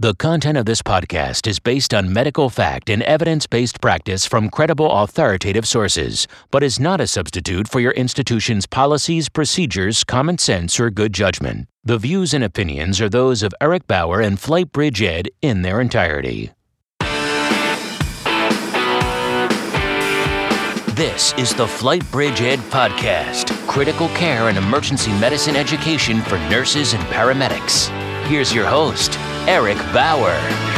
The content of this podcast is based on medical fact and evidence-based practice from credible, authoritative sources, but is not a substitute for your institution's policies, procedures, common sense, or good judgment. The views and opinions are those of Eric Bauer and Flightbridge Ed in their entirety. This is the Flightbridge Ed Podcast, critical care and emergency medicine education for nurses and paramedics. Here's your host, Eric Bauer.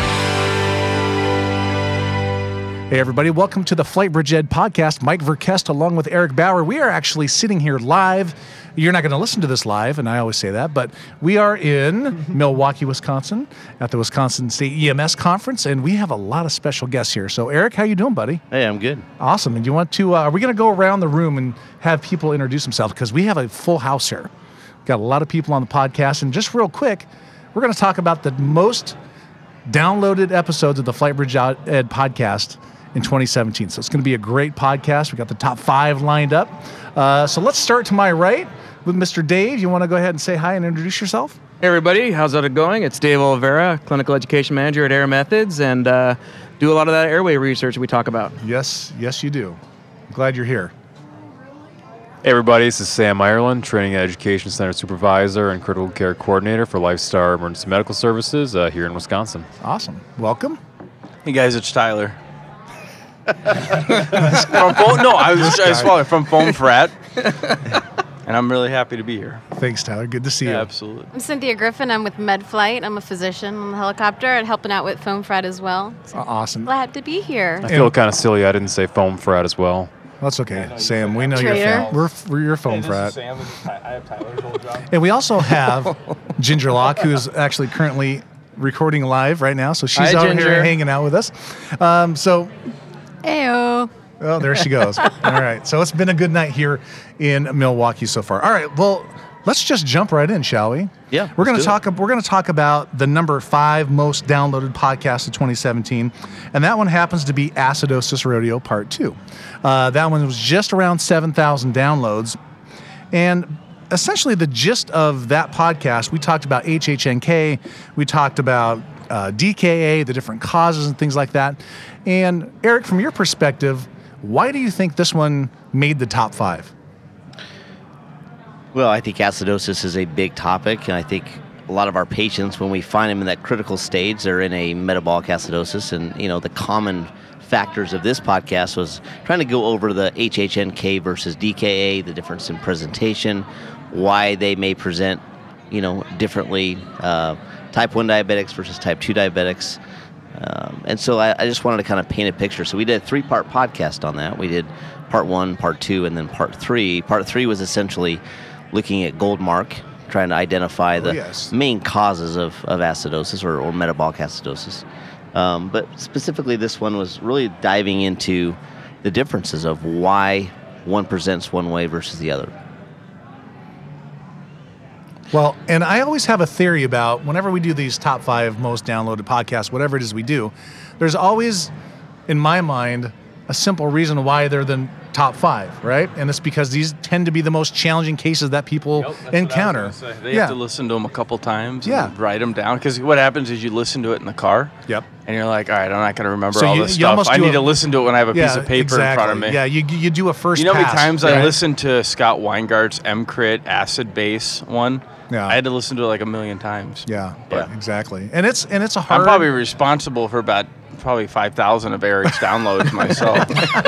Hey everybody, welcome to the Flightbridge Ed Podcast. Mike Verkest along with Eric Bauer. We are actually sitting here live. You're not going to listen to this live, and I always say that, but we are in Milwaukee, Wisconsin at the Wisconsin State EMS Conference, and we have a lot of special guests here. So Eric, how you doing, buddy? Hey, I'm good. Awesome. And you want to, are we going to go around the room and have people introduce themselves? Because we have a full house here. Got a lot of people on the podcast, and just real quick, we're going to talk about the most downloaded episodes of the Flightbridge Ed Podcast in 2017. So it's going to be a great podcast. We got the top 5 lined up. So let's start to my right with Mr. Dave. You want to go ahead and say hi and introduce yourself? Hey everybody, how's it going? It's Dave Oliveira, Clinical Education Manager at Air Methods, and do a lot of that airway research we talk about. Yes, you do. I'm glad you're here. Hey everybody, this is Sam Ireland, Training and Education Center Supervisor and Critical Care Coordinator for Lifestar Emergency Medical Services here in Wisconsin. Awesome. Welcome. Hey guys, it's Tyler. From Foam Frat. And I'm really happy to be here. Thanks, Tyler. Good to see you. Yeah, absolutely. I'm Cynthia Griffin. I'm with MedFlight. I'm a physician on the helicopter and helping out with Foam Frat as well. So awesome. Glad to be here. I feel kind of silly I didn't say foam frat as well. That's okay, Sam. We know Traitor. we're your Foam Frat. Sam, I have Tyler's old job. And we also have Ginger Locke, who is actually currently recording live right now. So she's Hi, out Ginger. here hanging out with us. Ayo. Oh, there she goes. All right. So it's been a good night here in Milwaukee so far. All right. Well, let's just jump right in, shall we? Yeah. We're going to talk about the number 5 most downloaded podcast of 2017, and that one happens to be Acidosis Rodeo Part 2. That one was just around 7,000 downloads, and essentially the gist of that podcast, we talked about HHNK, we talked about DKA, the different causes and things like that. And Eric, from your perspective, why do you think this one made the top 5? Well, I think acidosis is a big topic, and I think a lot of our patients, when we find them in that critical stage, they're in a metabolic acidosis. And, the common factors of this podcast was trying to go over the HHNK versus DKA, the difference in presentation, why they may present, differently, type 1 diabetics versus type 2 diabetics. And so I just wanted to kind of paint a picture. So we did a 3-part podcast on that. We did part 1, part 2, and then part 3. Part 3 was essentially looking at Goldmark, trying to identify the main causes of acidosis or metabolic acidosis. But specifically, this one was really diving into the differences of why one presents one way versus the other. Well, and I always have a theory about whenever we do these top 5 most downloaded podcasts, whatever it is we do, there's always, in my mind, a simple reason why they're the top 5, right? And it's because these tend to be the most challenging cases that people encounter. They have to listen to them a couple times and write them down. Because what happens is you listen to it in the car. Yep. And you're like, all right, I'm not going to remember So all you- this you almost stuff. I do need a- to listen to it when I have a piece of paper in front of me. Yeah, you do a first You know how many pass, times right? I listened to Scott Weingart's MCRIT acid base one? Yeah. I had to listen to it like 1,000,000 times. Yeah, Yeah. exactly. And it's a hard... I'm probably responsible for about 5,000 of Eric's downloads myself.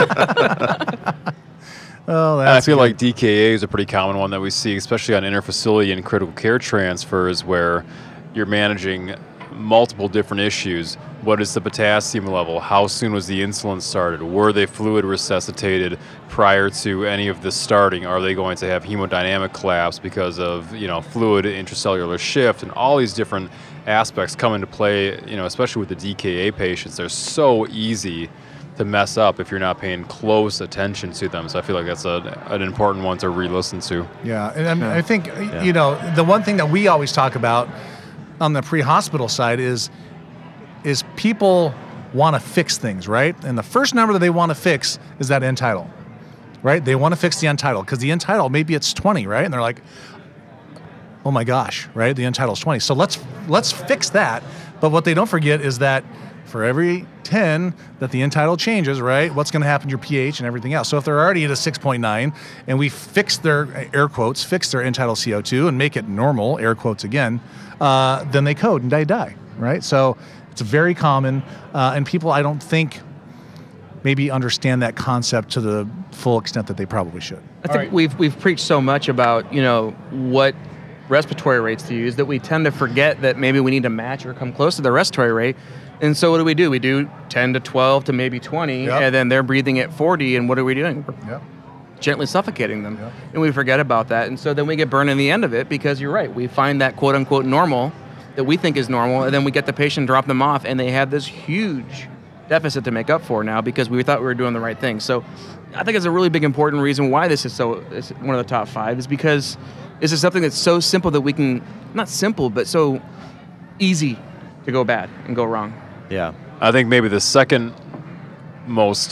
Oh, And I that's feel good. like DKA is a pretty common one that we see, especially on interfacility and critical care transfers where you're managing multiple different issues. What is the potassium level? How soon was the insulin started? Were they fluid resuscitated prior to any of this starting? Are they going to have hemodynamic collapse because of, fluid intracellular shift? And all these different aspects come into play, especially with the DKA patients. They're so easy to mess up if you're not paying close attention to them. So I feel like that's an important one to re-listen to. Yeah, and I think, the one thing that we always talk about on the pre-hospital side is people want to fix things, right? And the first number that they want to fix is that end tidal, right? They want to fix the end tidal because the end tidal, maybe it's 20, right? And they're like, oh my gosh, right? The end tidal is 20. So let's fix that. But what they don't forget is that for every 10 that the end tidal changes, right, what's going to happen to your pH and everything else? So if they're already at a 6.9 and we fix their, air quotes, fix their end tidal CO2 and make it normal, air quotes again, then they code and they die, right? So it's very common, and people, I don't think, maybe understand that concept to the full extent that they probably should. I think we've preached so much about, what respiratory rates to use that we tend to forget that maybe we need to match or come close to the respiratory rate. And so what do? We do 10 to 12 to maybe 20, and then they're breathing at 40, and what are we doing? We're gently suffocating them. And we forget about that. And so then we get burned in the end of it because you're right. We find that quote-unquote normal that we think is normal, and then we get the patient, drop them off, and they have this huge deficit to make up for now because we thought we were doing the right thing. So I think it's a really big important reason why this is it's one of the top 5 is because this is something that's so simple that we can, not simple, but so easy to go bad and go wrong. Yeah. I think maybe the second most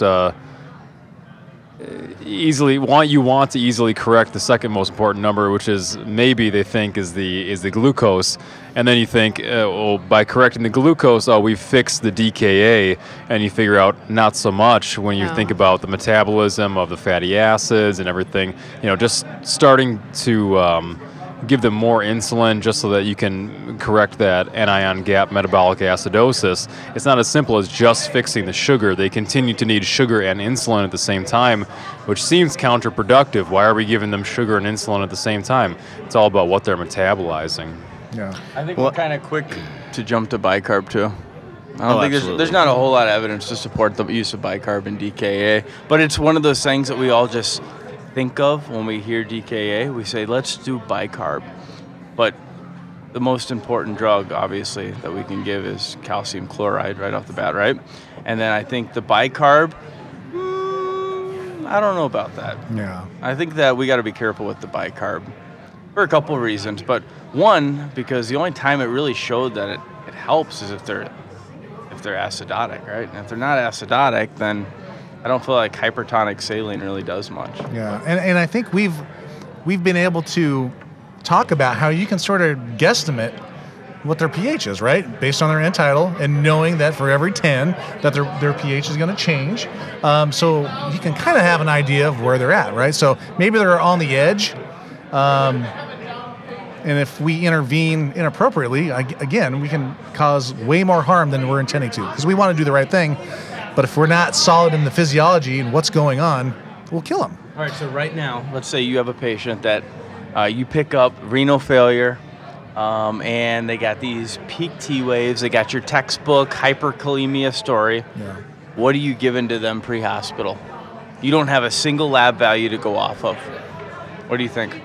you want to easily correct the second most important number, which is maybe they think is the glucose, and then you think, by correcting the glucose, we've fixed the DKA, and you figure out not so much when you think about the metabolism of the fatty acids and everything. Just starting to give them more insulin just so that you can correct that anion gap metabolic acidosis. It's not as simple as just fixing the sugar. They continue to need sugar and insulin at the same time, which seems counterproductive. Why are we giving them sugar and insulin at the same time? It's all about what they're metabolizing. Yeah. I think we're kind of quick to jump to bicarb too. I don't think there's not a whole lot of evidence to support the use of bicarb in DKA, but it's one of those things that we all just think of when we hear DKA. We say, let's do bicarb. But the most important drug, obviously, that we can give is calcium chloride right off the bat, right? And then I think the bicarb, I don't know about that. Yeah. I think that we got to be careful with the bicarb for a couple of reasons. But one, because the only time it really showed that it helps is if they're acidotic, right? And if they're not acidotic, then I don't feel like hypertonic saline really does much. Yeah, and I think we've been able to talk about how you can sort of guesstimate what their pH is, right? Based on their end tidal and knowing that for every 10 that their pH is going to change. So you can kind of have an idea of where they're at, right? So maybe they're on the edge. And if we intervene inappropriately, again, we can cause way more harm than we're intending to because we want to do the right thing. But if we're not solid in the physiology and what's going on, we'll kill them. All right, so right now, let's say you have a patient that you pick up renal failure, and they got these peak T waves. They got your textbook hyperkalemia story. Yeah. What are you giving to them pre-hospital? You don't have a single lab value to go off of. What do you think?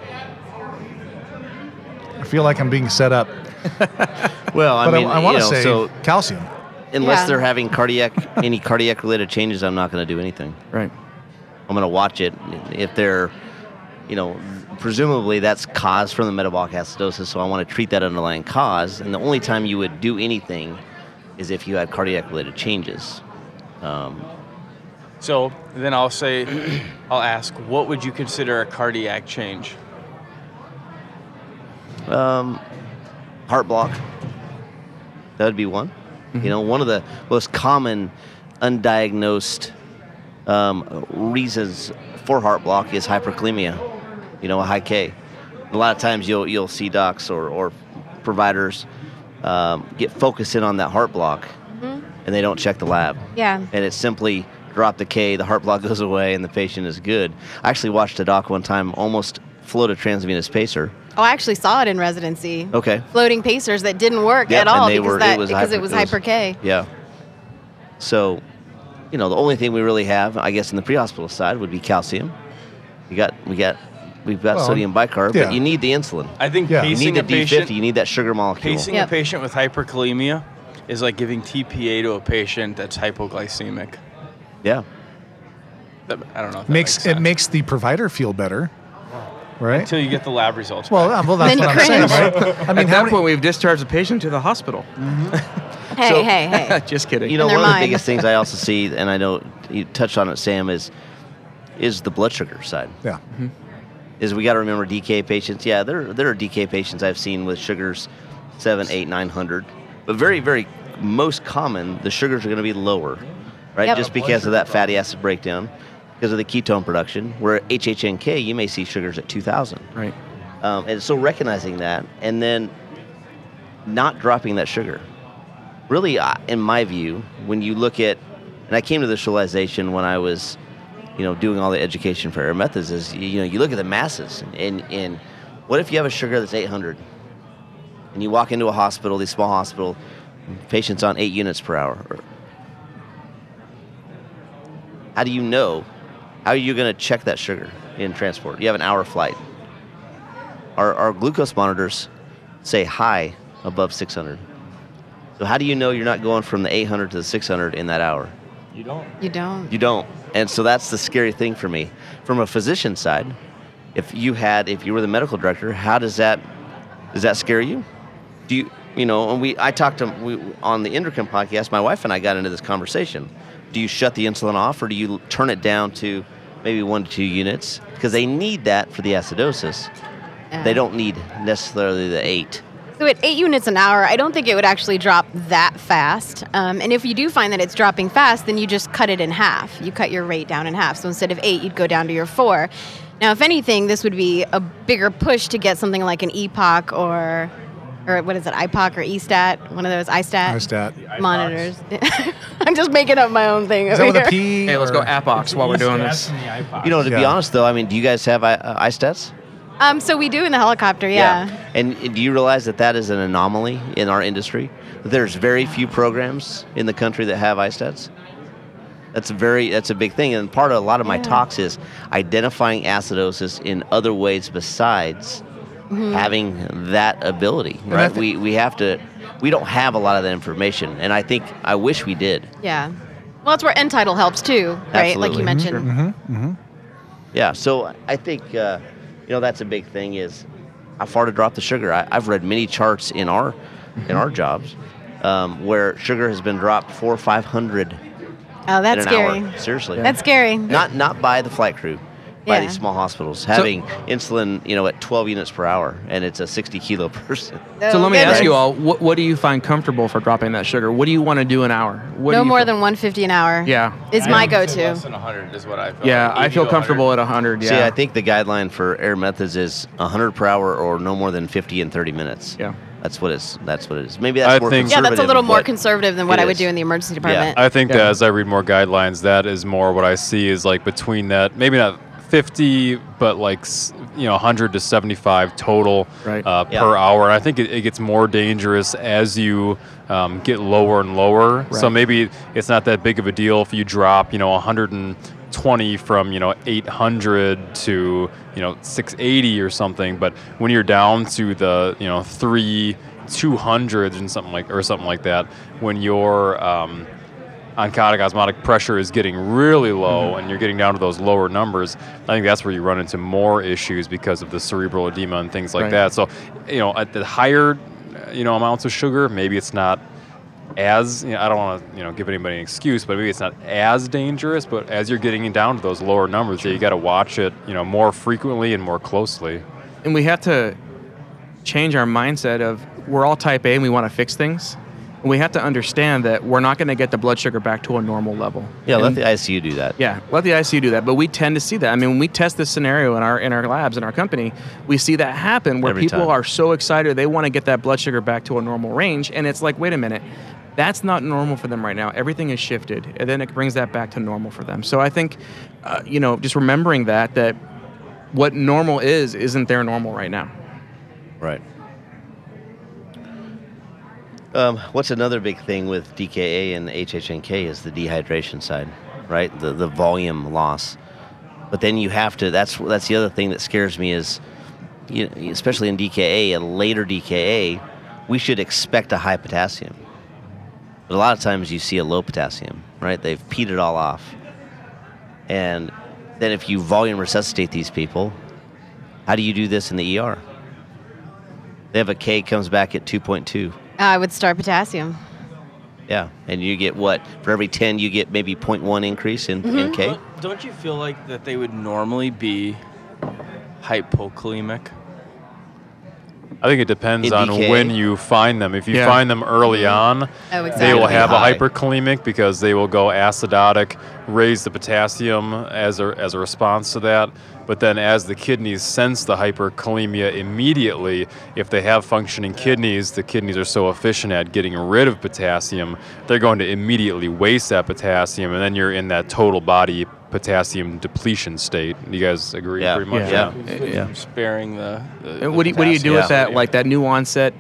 I feel like I'm being set up. Well, I want to say calcium. Unless they're having any cardiac related changes, I'm not going to do anything. Right. I'm going to watch it. If they're, presumably that's caused from the metabolic acidosis, so I want to treat that underlying cause. And the only time you would do anything is if you had cardiac related changes. So then I'll ask, what would you consider a cardiac change? Heart block. That would be one. Mm-hmm. One of the most common undiagnosed reasons for heart block is hyperkalemia, a high K. A lot of times you'll see docs or providers get focused in on that heart block, and they don't check the lab. Yeah. And it's simply drop the K, the heart block goes away, and the patient is good. I actually watched a doc one time almost float a transvenous pacer. Oh, I actually saw it in residency. Okay. Floating pacers that didn't work at all because it was hyper K. Yeah. So, the only thing we really have, I guess, in the pre-hospital side would be calcium. We've got sodium bicarb, but you need the insulin. I think you need the D50. You need that sugar molecule. Pacing a patient with hyperkalemia is like giving TPA to a patient that's hypoglycemic. Yeah. I don't know. If that makes sense. It makes the provider feel better. Right? Until you get the lab results. Well, that's what I'm saying, right? I mean, at that point, we've discharged the patient to the hospital. Mm-hmm. Hey. Just kidding. One of the biggest things I also see, and I know you touched on it, Sam, is the blood sugar side. Yeah. Mm-hmm. Is we got to remember DK patients. Yeah, there are DK patients I've seen with sugars 700, 800, 900. But very, very most common, the sugars are going to be lower, right? Yep. Just because of that fatty acid breakdown, because of the ketone production. Where HHNK, you may see sugars at 2,000. Right. And so recognizing that, and then not dropping that sugar. Really, in my view, when you look at, and I came to this realization when I was, doing all the education for Air Methods, is you look at the masses, and what if you have a sugar that's 800, and you walk into a hospital, these small hospital, patients on 8 units per hour. How do you know? How are you going to check that sugar in transport? You have an hour flight. Our glucose monitors say high above 600. So how do you know you're not going from the 800 to the 600 in that hour? You don't. You don't. And so that's the scary thing for me. From a physician side, if you were the medical director, how does that scare you? Do you, and I talked on the Endocrine podcast, my wife and I got into this conversation. Do you shut the insulin off, or do you turn it down to maybe 1 to 2 units? Because they need that for the acidosis. They don't need necessarily the 8. So at 8 units an hour, I don't think it would actually drop that fast. And if you do find that it's dropping fast, then you just cut it in half. You cut your rate down in half. So instead of 8, you'd go down to your 4. Now, if anything, this would be a bigger push to get something like an EPOC or what is it, IPOC or ESTAT, one of those iStat monitors. I'm just making up my own thing. Is that with a P? Hey, let's go APOX while we're doing this. To be honest, though, do you guys have iStats? So we do in the helicopter, yeah. And do you realize that is an anomaly in our industry? There's very few programs in the country that have iStats. That's a big thing, and part of a lot of my talks is identifying acidosis in other ways besides having that ability. Right? We don't have a lot of that information, and I wish we did. Yeah. Well, that's where N-Tidal helps too, right? Absolutely. Like you mentioned. Mm-hmm. Yeah. So I think that's a big thing is how far to drop the sugar. I've read many charts in our jobs where sugar has been dropped 400 or 500. Oh, that's in an scary. Hour. Seriously. That's scary. Not by the flight crew, by these small hospitals having insulin, at 12 units per hour, and it's a 60-kilo person. So let me ask you all, what do you find comfortable for dropping that sugar? What do you want to do an hour? No more than 150 an hour. Yeah. Is my go-to. Less than 100 is what I feel. Yeah, I feel comfortable at 100. Yeah. See, I think the guideline for Air Methods is 100 per hour or no more than 50 in 30 minutes. Yeah. That's what it is. Maybe that's more conservative. Yeah, that's a little more conservative than what I would do in the emergency department. I think that as I read more guidelines, that is more what I see is like between that, maybe not 50, but 100 to 75 total per hour. And I think it gets more dangerous as you get lower and lower. Right. So maybe it's not that big of a deal if you drop, 120 from 800 to 680 or something. But when you're down to the 200s and something like that, when your oncotic osmotic pressure is getting really low and you're getting down to those lower numbers, I think that's where you run into more issues because of the cerebral edema and things like that. So, at the higher, amounts of sugar, maybe it's not as, I don't want to, give anybody an excuse, but maybe it's not as dangerous, but as you're getting down to those lower numbers, you got to watch it, more frequently and more closely. And we have to change our mindset of we're all type A and we want to fix things. And we have to understand that we're not going to get the blood sugar back to a normal level. Yeah, let the ICU do that. Yeah, let the ICU do that. But we tend to see that. I mean, when we test this scenario in our labs, in our company, we see that happen where people are so excited, they want to get that blood sugar back to a normal range. And it's like, wait a minute, that's not normal for them right now. Everything is shifted. And then it brings that back to normal for them. So I think, just remembering that what normal isn't their normal right now. Right. What's another big thing with DKA and HHNK is the dehydration side, right? The volume loss. But then you have to. That's the other thing that scares me is, especially in DKA, a later DKA, we should expect a high potassium. But a lot of times you see a low potassium, right? They've peed it all off. And then if you volume resuscitate these people, how do you do this in the ER? They have a K comes back at 2.2. I would start potassium. Yeah, and you get what? For every 10, you get maybe 0.1 increase in K? Well, don't you feel like that they would normally be hypokalemic? I think it depends In on DKA? when you find them. If you Yeah. find them early on, Oh, they exactly. will have a High. hyperkalemic because they will go acidotic, raise the potassium as a response to that. But then as the kidneys sense the hyperkalemia immediately, if they have functioning kidneys, the kidneys are so efficient at getting rid of potassium, they're going to immediately waste that potassium, and then you're in that total body potassium depletion state. You guys agree Yeah. pretty much? Yeah. Sparing the And what do you do with Yeah. that, like that new onset,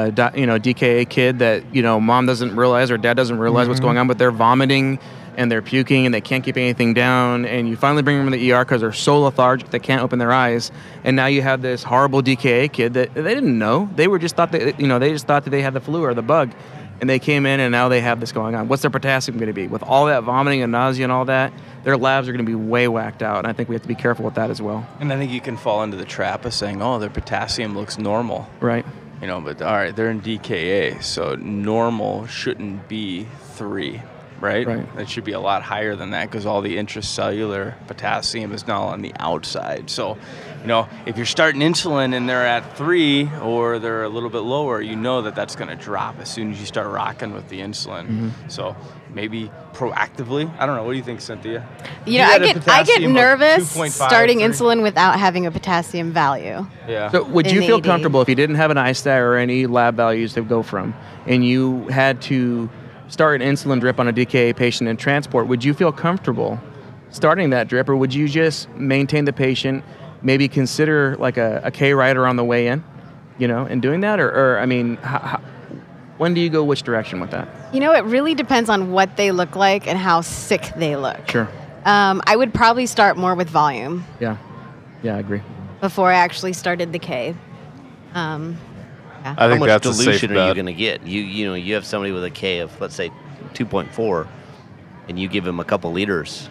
DKA kid that mom doesn't realize or dad doesn't realize what's going on, but they're vomiting and they're puking and they can't keep anything down, and you finally bring them to the ER because they're so lethargic they can't open their eyes, and now you have this horrible DKA kid that they didn't know. They were just thought that they just thought that they had the flu or the bug, and they came in and now they have this going on. What's their potassium going to be? With all that vomiting and nausea and all that, their labs are going to be way whacked out, and I think we have to be careful with that as well. And I think you can fall into the trap of saying, oh, their potassium looks normal. Right. But all right, they're in DKA, so normal shouldn't be 3, right? Right. It should be a lot higher than that because all the intracellular potassium is now on the outside. So, if you're starting insulin and they're at 3 or they're a little bit lower, that's going to drop as soon as you start rocking with the insulin. Mm-hmm. So maybe proactively, I don't know. What do you think, Cynthia? I get potassium of nervous 2.5, starting 3. insulin without having a potassium value. Yeah. So would In you feel AD. comfortable if you didn't have an ISTAT or any lab values to go from, and you had to start an insulin drip on a DKA patient in transport? Would you feel comfortable starting that drip, or would you just maintain the patient, maybe consider like a K rider on the way in, and doing that? Or I mean, when do you go which direction with that? It really depends on what they look like and how sick they look. Sure. I would probably start more with volume Yeah. Yeah, I agree. before I actually started the K. I How think much that's a safe dilution are you bet. going to get? You have somebody with a K of, let's say, 2.4, and you give them a couple liters.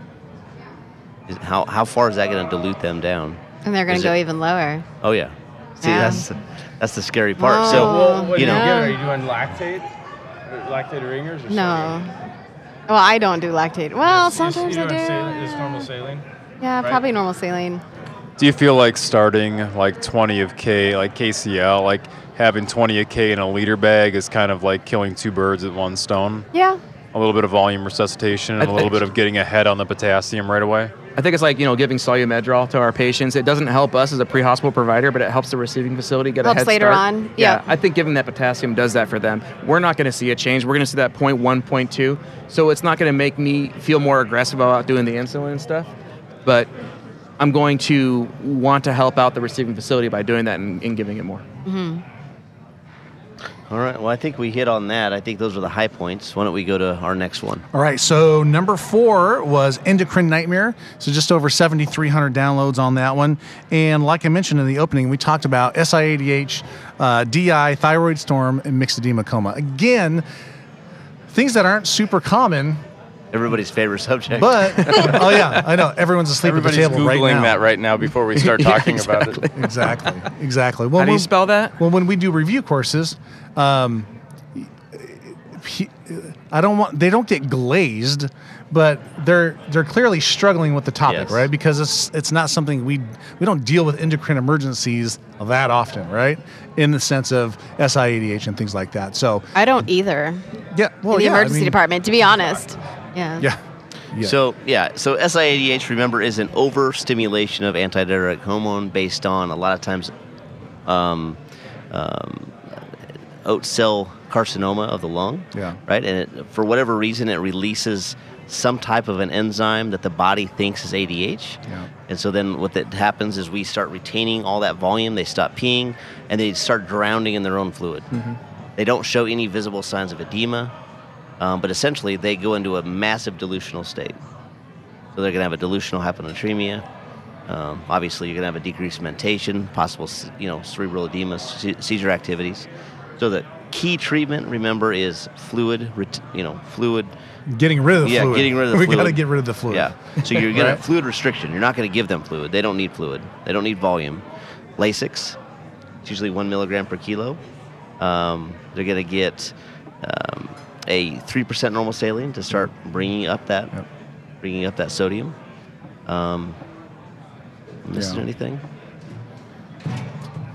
How far is that going to dilute them down? And they're going Is to go it- even lower. Oh yeah. See, Yeah. that's the scary part. Oh. So Well, you know, yeah. Are you doing lactate? Lactate ringers? Or No. Well, I don't do lactate. Well, sometimes I do. Is normal saline? Yeah, right? probably normal saline. Do you feel like starting like 20 of K, like KCL, like having 20 of K in a liter bag is kind of like killing 2 birds with 1 stone? Yeah. A little bit of volume resuscitation and a little bit of getting ahead on the potassium right away? I think it's like, giving Solumedrol to our patients. It doesn't help us as a pre-hospital provider, but it helps the receiving facility get a Helps head later start. on. Yeah. I think giving that potassium does that for them. We're not going to see a change. We're going to see that 0.1, 0.2. So it's not going to make me feel more aggressive about doing the insulin and stuff. But I'm going to want to help out the receiving facility by doing that and giving it more. all right. Well, I think we hit on that. I think those are the high points. Why don't we go to our next one? All right, so number 4 was Endocrine Nightmare. So just over 7,300 downloads on that one. And like I mentioned in the opening, we talked about SIADH, DI, thyroid storm, and mixed edema coma. Again, things that aren't super common, Everybody's favorite subject. but, oh yeah, I know, everyone's asleep Everybody's at the table Googling right now. that right now before we start talking about it. Exactly. Well, How do you spell that? Well, when we do review courses, they don't get glazed, but they're clearly struggling with the topic, Yes. right? Because it's not something we don't deal with endocrine emergencies that often, right? In the sense of SIADH and things like that. So I don't either. yeah, well, in the yeah, emergency department, to be honest. Yeah. Yeah. So SIADH, remember, is an overstimulation of antidiuretic hormone based on a lot of times oat cell carcinoma of the lung. Yeah. Right, and for whatever reason, it releases some type of an enzyme that the body thinks is ADH. Yeah. And so then what that happens is we start retaining all that volume. They stop peeing, and they start drowning in their own fluid. They don't show any visible signs of edema. But essentially, they go into a massive dilutional state. So they're going to have a dilutional hyponatremia. Obviously, you're going to have a decreased mentation, possible, cerebral edema, seizure activities. So the key treatment, remember, is fluid. Getting rid of the fluid. Getting rid of the we fluid. got to get rid of the fluid. Yeah. So you're going to Right. fluid restriction. You're not going to give them fluid. They don't need fluid. They don't need volume. Lasix, it's usually 1 milligram per kilo. They're going to get a 3% normal saline to start bringing up that sodium. Missing Yeah. anything? No,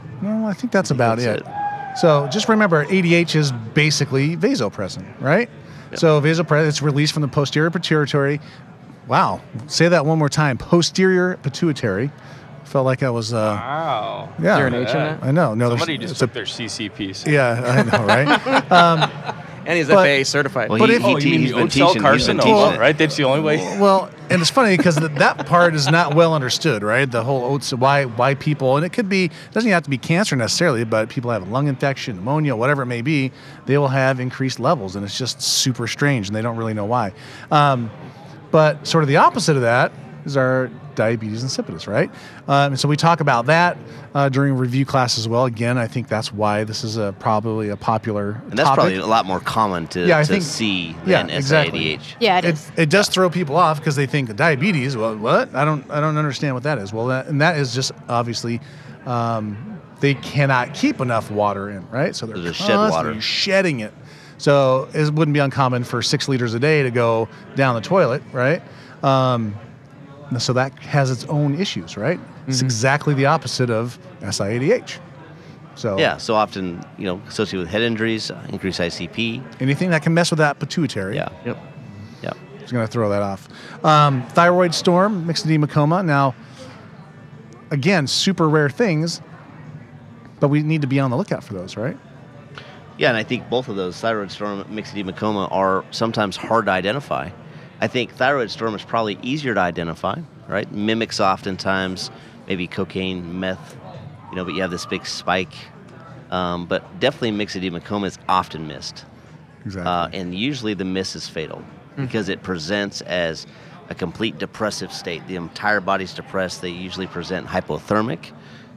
I think that's about it. So just remember, ADH is basically vasopressin, right? Yep. So vasopressin, it's released from the posterior pituitary. Wow. Say that one more time. Posterior pituitary. Felt like I was. Wow. Yeah. Is there an H in that? I know. No, Somebody just took their CCPs. Yeah, I know, right? And he's FAA certified. Well, But he's if- been teaching. He's been teaching it. Right? That's the only way. Well, and it's funny because that part is not well understood, right? The whole oats, why people, and it could be, doesn't have to be cancer necessarily, but people have a lung infection, pneumonia, whatever it may be, they will have increased levels, and it's just super strange, and they don't really know why. But sort of the opposite of that is our diabetes insipidus, right? And so we talk about that during review class as well. Again, I think that's why this is probably a popular And that's topic. probably a lot more common to see than exactly. SIADH. Yeah, it is. It does throw people off because they think diabetes. Well, what? I don't understand what that is. Well, that is just obviously they cannot keep enough water in, right? So they're They shed constantly water. shedding it. So it wouldn't be uncommon for 6 liters a day to go down the toilet, right? So that has its own issues, right? It's exactly the opposite of SIADH. So Yeah, so often, associated with head injuries, increased ICP. anything that can mess with that pituitary. Yeah. Yep. Yeah. It's going to throw that off. Thyroid storm, myxedema coma. Now, again, super rare things, but we need to be on the lookout for those, right? Yeah, and I think both of those, thyroid storm, myxedema coma, are sometimes hard to identify. I think thyroid storm is probably easier to identify, right? Mimics oftentimes maybe cocaine, meth, but you have this big spike. But definitely myxedema coma is often missed. Exactly. And usually the miss is fatal because it presents as a complete depressive state. The entire body's depressed. They usually present hypothermic.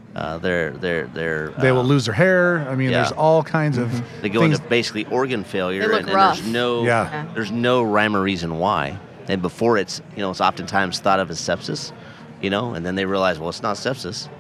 They will lose their hair. I mean, yeah. there's all kinds of They go things. into basically organ failure, They look and rough. there's no rhyme or reason why. And before it's oftentimes thought of as sepsis, and then they realize, well, it's not sepsis,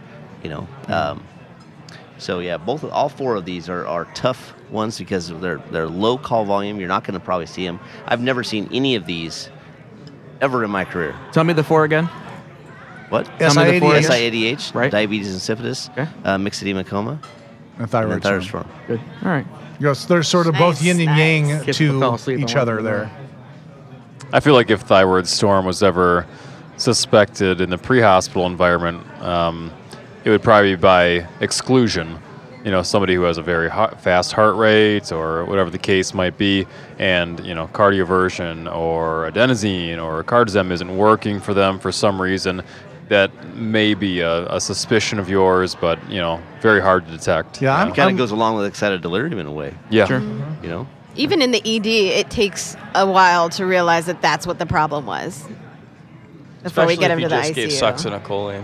So yeah, all four of these are tough ones because they're low call volume. You're not going to probably see them. I've never seen any of these ever in my career. Tell me the 4 again. What? SIADH. SIADH, Right. diabetes insipidus, Okay. myxedema coma, and and thyroid then thyroid storm. storm. Good. All right. Yes, they're sort of both Nice, yin and nice. yang Kids fell to asleep each on other one there. I feel like if thyroid storm was ever suspected in the pre-hospital environment, it would probably be by exclusion. Somebody who has a very fast heart rate or whatever the case might be, and cardioversion or adenosine or cardizem isn't working for them for some reason. That may be a suspicion of yours, but very hard to detect. Yeah, It kind of goes along with excited delirium in a way. Yeah. Sure. Even in the ED, it takes a while to realize that that's what the problem was. Before we get him to the just gave ICU. succinylcholine.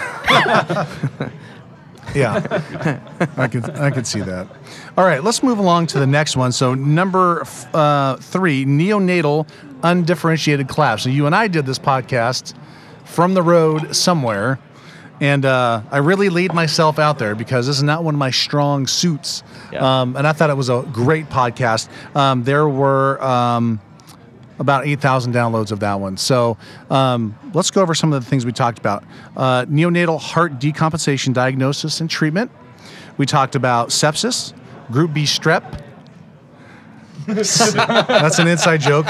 Yeah, I could see that. All right, let's move along to the next one. So number 3, neonatal undifferentiated collapse. So you and I did this podcast from the road somewhere, and I really laid myself out there because this is not one of my strong suits. Yeah. And I thought it was a great podcast. There were about 8,000 downloads of that one. So let's go over some of the things we talked about. Neonatal heart decompensation diagnosis and treatment. We talked about sepsis, group B strep. That's an inside joke.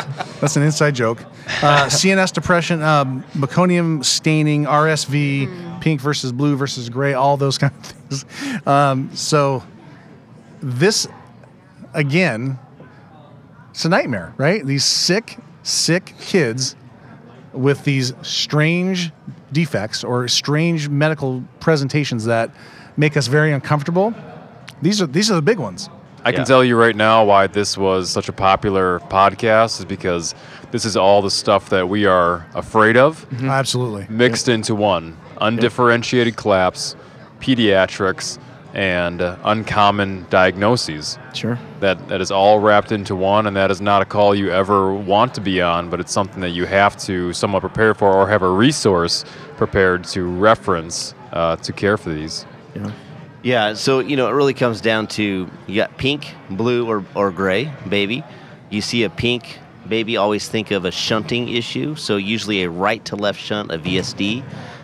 CNS depression, meconium staining, RSV, pink versus blue versus gray, all those kind of things. So this, again, it's a nightmare, right? These sick kids with these strange defects or strange medical presentations that make us very uncomfortable. These are the big ones. I can tell you right now why this was such a popular podcast is because this is all the stuff that we are afraid of Absolutely. mixed into one. Undifferentiated collapse, pediatrics, and uncommon diagnoses. Sure. That is all wrapped into one, and that is not a call you ever want to be on, but it's something that you have to somewhat prepare for or have a resource prepared to reference to care for these. Yeah. Yeah, so it really comes down to you got pink, blue, or gray baby. You see a pink baby, always think of a shunting issue. So usually a right to left shunt, a VSD.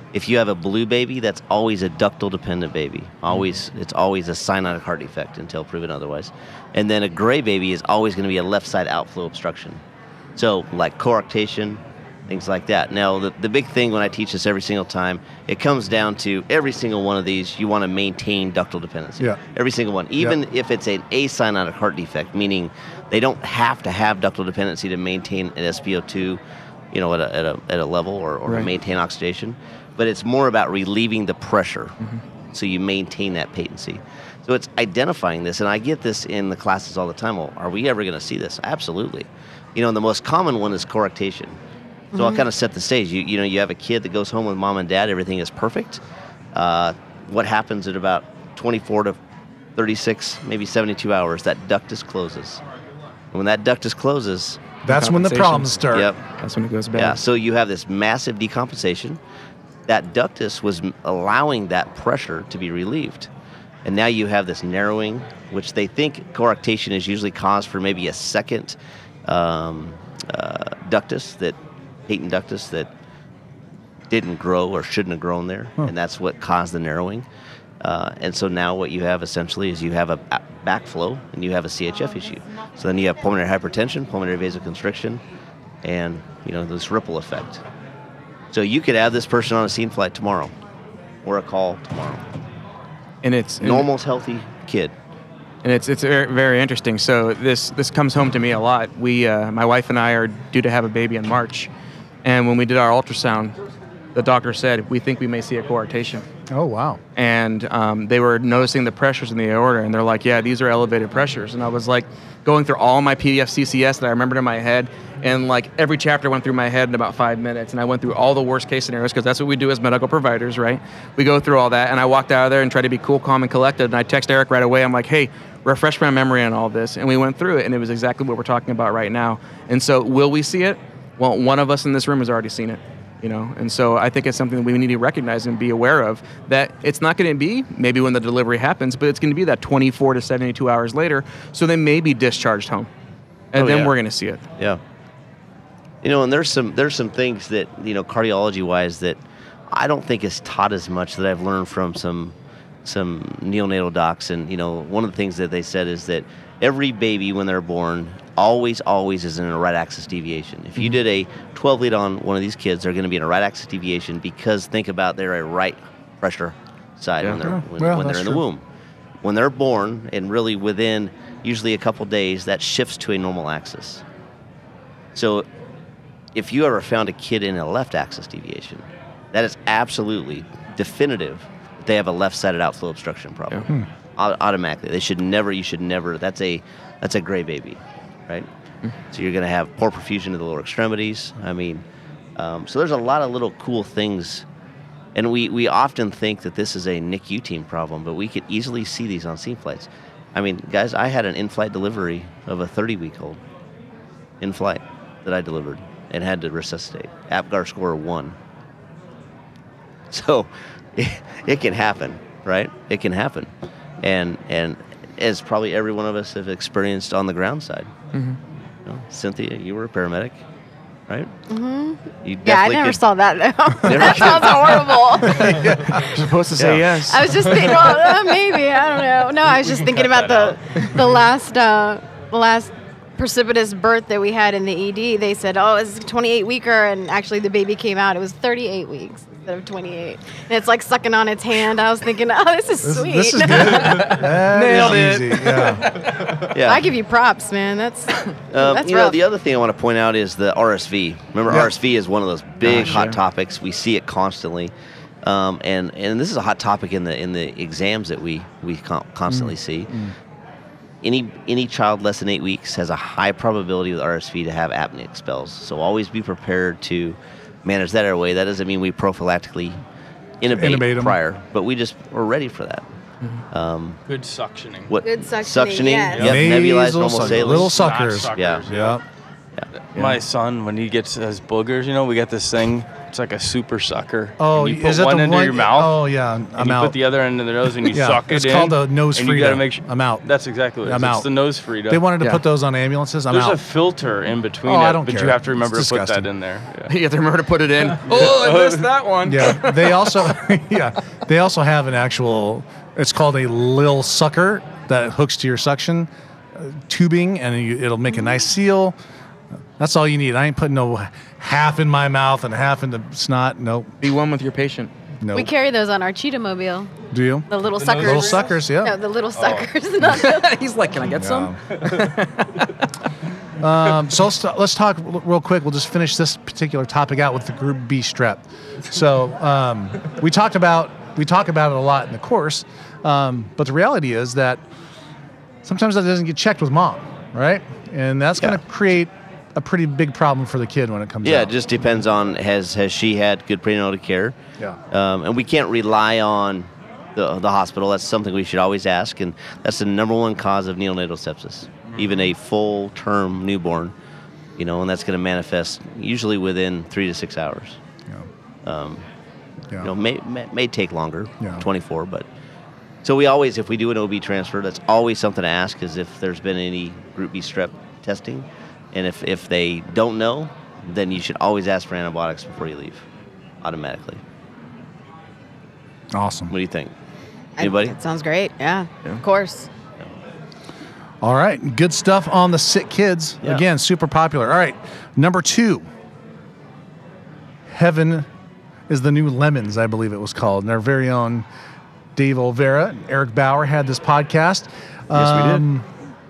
If you have a blue baby, that's always a ductal dependent baby. It's always a cyanotic heart defect until proven otherwise. And then a gray baby is always going to be a left side outflow obstruction. So like coarctation, things like that. Now, the big thing when I teach this every single time, it comes down to every single one of these, you want to maintain ductal dependency. Yeah. Every single one. Even if it's an acyanotic heart defect, meaning they don't have to have ductal dependency to maintain an SpO2, at a level or Right. maintain oxidation. But it's more about relieving the pressure, so you maintain that patency. So it's identifying this, and I get this in the classes all the time. Well, are we ever going to see this? Absolutely. The most common one is coarctation. So I'll kind of set the stage. You have a kid that goes home with mom and dad, everything is perfect. What happens at about 24 to 36, maybe 72 hours, that ductus closes. And when that ductus closes, that's when the problems start. Yep. That's when it goes bad. Yeah, so you have this massive decompensation. That ductus was allowing that pressure to be relieved. And now you have this narrowing, which they think coarctation is usually caused for maybe a second ductus, patent ductus that didn't grow or shouldn't have grown there. And that's what caused the narrowing. And so now what you have essentially is you have a backflow and you have a CHF issue. So then you have pulmonary hypertension, pulmonary vasoconstriction, and this ripple effect. So you could have this person on a scene flight tomorrow, or a call tomorrow. And it's Normal's healthy kid. And it's very, very interesting. So this comes home to me a lot. My wife and I are due to have a baby in March, and when we did our ultrasound, the doctor said we think we may see a coarctation. Oh, wow. And they were noticing the pressures in the aorta, and they're like, yeah, these are elevated pressures. And I was like going through all my PDF CCS that I remembered in my head, and like every chapter went through my head in about 5 minutes, and I went through all the worst case scenarios, because that's what we do as medical providers, right? We go through all that, and I walked out of there and tried to be cool, calm, and collected, and I text Eric right away. I'm like, hey, refresh my memory on all this. And we went through it, and it was exactly what we're talking about right now. And so will we see it? Well, one of us in this room has already seen it. And so I think it's something that we need to recognize and be aware of, that it's not going to be maybe when the delivery happens, but it's going to be that 24 to 72 hours later, so they may be discharged home, and then we're going to see it. Yeah. And there's some things that, cardiology-wise, that I don't think is taught as much, that I've learned from some neonatal docs. And, one of the things that they said is that every baby when they're born always is in a right axis deviation. If you did a 12 lead on one of these kids, they're going to be in a right axis deviation, because think about they're a right pressure side when they're in the womb. When they're born, and really within usually a couple days, that shifts to a normal axis. So if you ever found a kid in a left axis deviation, that is absolutely definitive that they have a left-sided outflow obstruction problem. Automatically. You should never, that's a gray baby, right? So you're going to have poor perfusion of the lower extremities. So there's a lot of little cool things. And we often think that this is a NICU team problem, but we could easily see these on scene flights. Guys, I had an in-flight delivery of a 30-week-old in flight that I delivered and had to resuscitate. APGAR score 1. So it can happen, right? It can happen. And as probably every one of us have experienced on the ground side. Cynthia, you were a paramedic, right? I never saw that. That sounds horrible. You're supposed to say yes. I was just thinking, maybe, I don't know. No, I was just thinking about the last precipitous birth that we had in the ED. They said, it's a 28-weeker, and actually the baby came out. It was 38 weeks. Of 28, and it's like sucking on its hand. I was thinking, this is sweet. This is good. Nailed it. Yeah. I give you props, man. That's rough. The other thing I want to point out is the RSV. Remember, RSV is one of those big hot topics. We see it constantly, and this is a hot topic in the exams that we constantly see. Any child less than 8 weeks has a high probability with RSV to have apneic spells. So always be prepared to manage that airway. That doesn't mean we prophylactically intubate prior, but we're ready for that. Good suctioning. Good suctioning. Yes. Yep. Nebulized normal saline. Little suckers. Yeah. My son, when he gets his boogers, we got this thing. It's like a super sucker. Oh, and you put is that one the into one? your mouth? Oh, yeah. And I'm you out. put the other end in the nose and you suck it it's in. called a nose and Frida. you got to make sure. I'm out. That's exactly what it is. I'm out. It's the nose Frida. They wanted to put those on ambulances. I'm There's out. a filter in between I it, don't but care. you have to remember It's to put disgusting. that in there. Yeah. You have to remember to put it in. Oh, I missed that one. Yeah. They also, they also have an actual. It's called a lil sucker that hooks to your suction tubing, and it'll make a nice seal. That's all you need. I ain't putting no half in my mouth and half in the snot. Nope. Be one with your patient. Nope. We carry those on our cheetah mobile. Do you? The little suckers. Little suckers, yeah. No, the little suckers. Not the- He's like, can I get some? So let's talk real quick. We'll just finish this particular topic out with the Group B strep. So we talk about it a lot in the course, but the reality is that sometimes that doesn't get checked with mom, right? And that's going to create a pretty big problem for the kid when it comes out. Yeah, it just depends on has she had good prenatal care. Yeah. And we can't rely on the hospital. That's something we should always ask, and that's the number one cause of neonatal sepsis. Even a full-term newborn, and that's going to manifest usually within 3 to 6 hours. Yeah. May take longer, Yeah. 24, but so we always, if we do an OB transfer, that's always something to ask is if there's been any Group B strep testing, and if they don't know, then you should always ask for antibiotics before you leave, automatically. Awesome. What do you think? Anybody? That sounds great. Yeah, of course. All right. Good stuff on the sick kids. Yeah. Again, super popular. All right. Number 2. Heaven is the New Lemons, I believe it was called. And our very own Dave Olvera and Eric Bauer had this podcast. Yes, we did.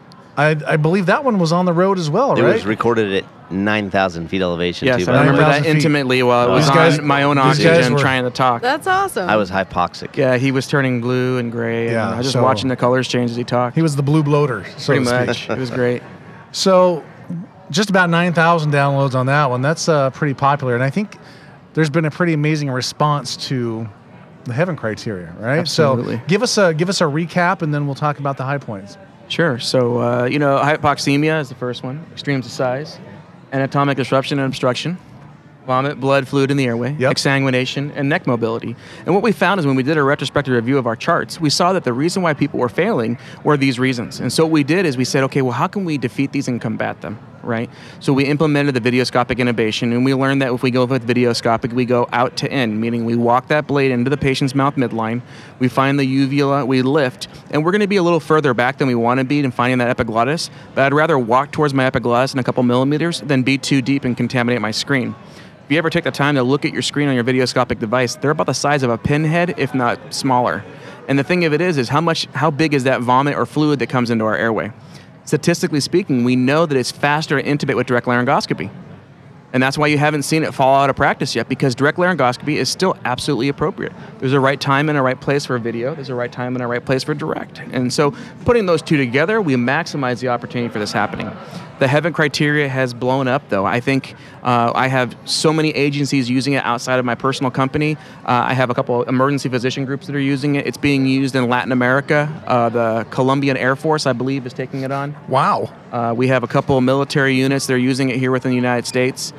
I believe that one was on the road as well, It right? was recorded at 9,000 feet elevation, Yes, too. I remember 9,000 that feet. intimately while I was These guys- on my own these guys oxygen were- trying to talk. That's awesome. I was hypoxic. Yeah, he was turning blue and gray. Yeah, and I was just so- watching the colors change as he talked. He was the blue bloater, so Pretty to speak. much. It was great. So just about 9,000 downloads on that one. That's pretty popular. And I think there's been a pretty amazing response to the Heaven criteria, right? Absolutely. So give us a recap, and then we'll talk about the high points. Sure. So, hypoxemia is the first one, extremes of size, anatomic disruption and obstruction, vomit, blood, fluid in the airway, Yep. exsanguination, and neck mobility. And what we found is when we did a retrospective review of our charts, we saw that the reason why people were failing were these reasons. And so what we did is we said, okay, well, how can we defeat these and combat them, right? So we implemented the videoscopic intubation, and we learned that if we go with videoscopic, we go out to in, meaning we walk that blade into the patient's mouth midline, we find the uvula, we lift, and we're going to be a little further back than we want to be in finding that epiglottis, but I'd rather walk towards my epiglottis in a couple millimeters than be too deep and contaminate my screen. If you ever take the time to look at your screen on your videoscopic device, they're about the size of a pinhead, if not smaller. And the thing of it is how big is that vomit or fluid that comes into our airway? Statistically speaking, we know that it's faster to intubate with direct laryngoscopy. And that's why you haven't seen it fall out of practice yet, because direct laryngoscopy is still absolutely appropriate. There's a right time and a right place for video. There's a right time and a right place for direct. And so putting those two together, we maximize the opportunity for this happening. The Heaven criteria has blown up, though. I think I have so many agencies using it outside of my personal company. I have a couple emergency physician groups that are using it. It's being used in Latin America. The Colombian Air Force, I believe, is taking it on. Wow. We have a couple of military units that are using it here within the United States,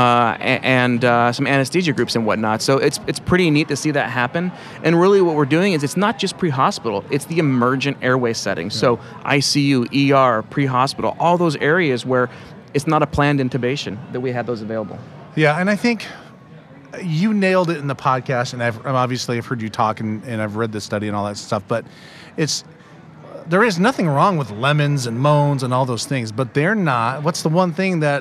and some anesthesia groups and whatnot. So it's pretty neat to see that happen. And really what we're doing is it's not just pre-hospital, it's the emergent airway setting. So ICU, ER, pre-hospital, all those areas where it's not a planned intubation, that we have those available. Yeah, and I think you nailed it in the podcast, and I've heard you talk, and I've read the study and all that stuff, but there is nothing wrong with lemons and moans and all those things, but they're not. What's the one thing that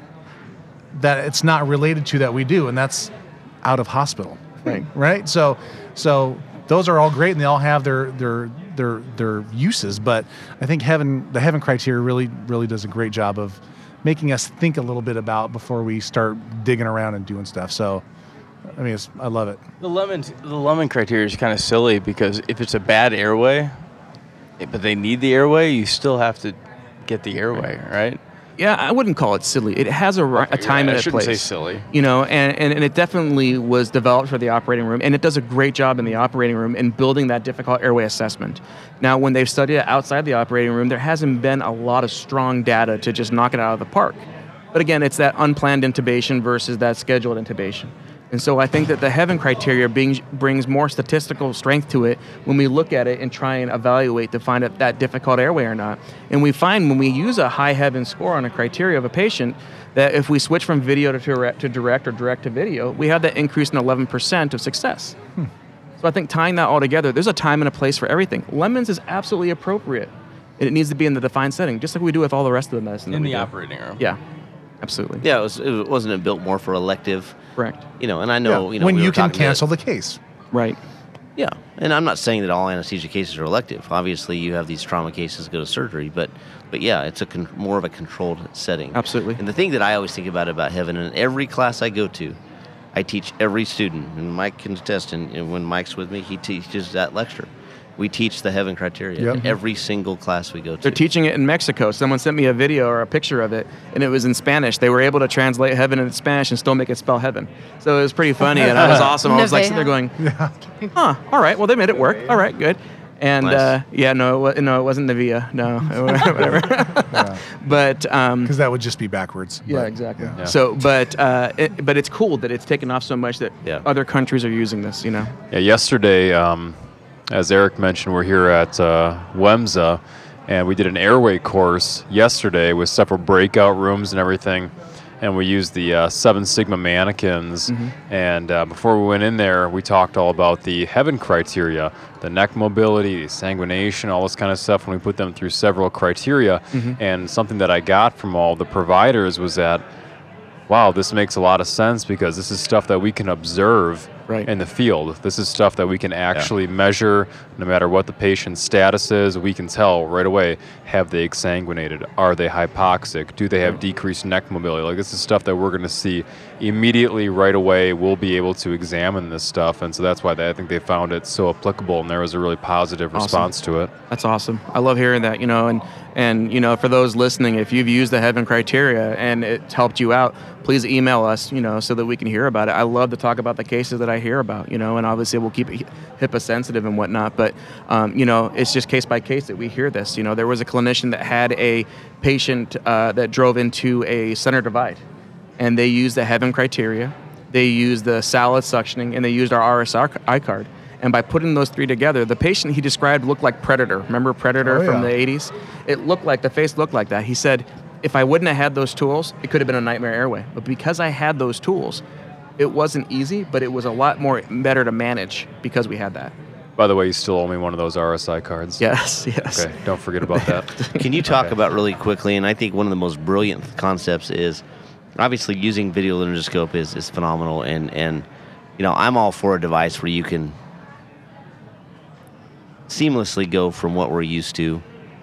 it's not related to that we do, and that's out of hospital. Right? So those are all great, and they all have their uses, but I think the Heaven criteria really does a great job of making us think a little bit about before we start digging around and doing stuff. So, I mean, I love it. The lemon criteria is kind of silly because if it's a bad airway, but they need the airway, you still have to get the airway, right? Yeah, I wouldn't call it silly. It has a time and a place. I shouldn't say silly. And it definitely was developed for the operating room, and it does a great job in the operating room in building that difficult airway assessment. Now, when they've studied it outside the operating room, there hasn't been a lot of strong data to just knock it out of the park. But again, it's that unplanned intubation versus that scheduled intubation. And so I think that the Heaven criteria brings more statistical strength to it when we look at it and try and evaluate to find out that difficult airway or not. And we find when we use a high Heaven score on a criteria of a patient, that if we switch from video to direct or direct to video, we have that increase in 11% of success. So I think tying that all together, there's a time and a place for everything. Lemons is absolutely appropriate. And it needs to be in the defined setting, just like we do with all the rest of the medicine. In the operating room. Yeah, absolutely. Yeah, wasn't it built more for elective? Correct. And I know, when you can cancel the case. Right. Yeah, and I'm not saying that all anesthesia cases are elective. Obviously, you have these trauma cases go to surgery, but yeah, it's more of a controlled setting. Absolutely. And the thing that I always think about Heaven, in every class I go to, I teach every student, and Mike can attest, and when Mike's with me, he teaches that lecture. We teach the Heaven criteria in every single class we go to. They're teaching it in Mexico. Someone sent me a video or a picture of it, and it was in Spanish. They were able to translate Heaven into Spanish and still make it spell Heaven. So it was pretty funny, and that was awesome. I was like sitting there going, all right, well, they made it work. All right, good. And Nice. it wasn't Navia. No, whatever. But Because that would just be backwards. yeah, But, exactly. yeah. So, but it's cool that it's taken off so much that other countries are using this. Yeah, yesterday, as Eric mentioned, we're here at WEMSA, and we did an airway course yesterday with several breakout rooms and everything. And we used the 7 Sigma mannequins. And before we went in there, we talked all about the Heaven criteria, the neck mobility, the sanguination, all this kind of stuff, when we put them through several criteria. And something that I got from all the providers was that, wow, this makes a lot of sense, because this is stuff that we can observe in the field. This is stuff that we can actually measure no matter what the patient's status is. We can tell right away, have they exsanguinated? Are they hypoxic? Do they have decreased neck mobility? Like, this is stuff that we're going to see immediately right away. We'll be able to examine this stuff. And so that's why I think they found it so applicable, and there was a really positive response to it. That's awesome. I love hearing that, and for those listening, if you've used the Heaven criteria and it's helped you out, please email us, so that we can hear about it. I love to talk about the cases that I hear about, and obviously we'll keep it HIPAA sensitive and whatnot, but, it's just case by case that we hear this. There was a clinician that had a patient that drove into a center divide, and they used the Heaven criteria, they used the salad suctioning, and they used our RSI card. And by putting those 3 together, the patient he described looked like Predator. Remember Predator from the 80s? The face looked like that. He said, if I wouldn't have had those tools, it could have been a nightmare airway. But because I had those tools, it wasn't easy, but it was a lot better to manage because we had that. By the way, you still owe me one of those RSI cards. Yes. Okay, don't forget about that. Can you talk about really quickly, and I think one of the most brilliant concepts is, obviously using video laryngoscope is phenomenal, and I'm all for a device where you can seamlessly go from what we're used to.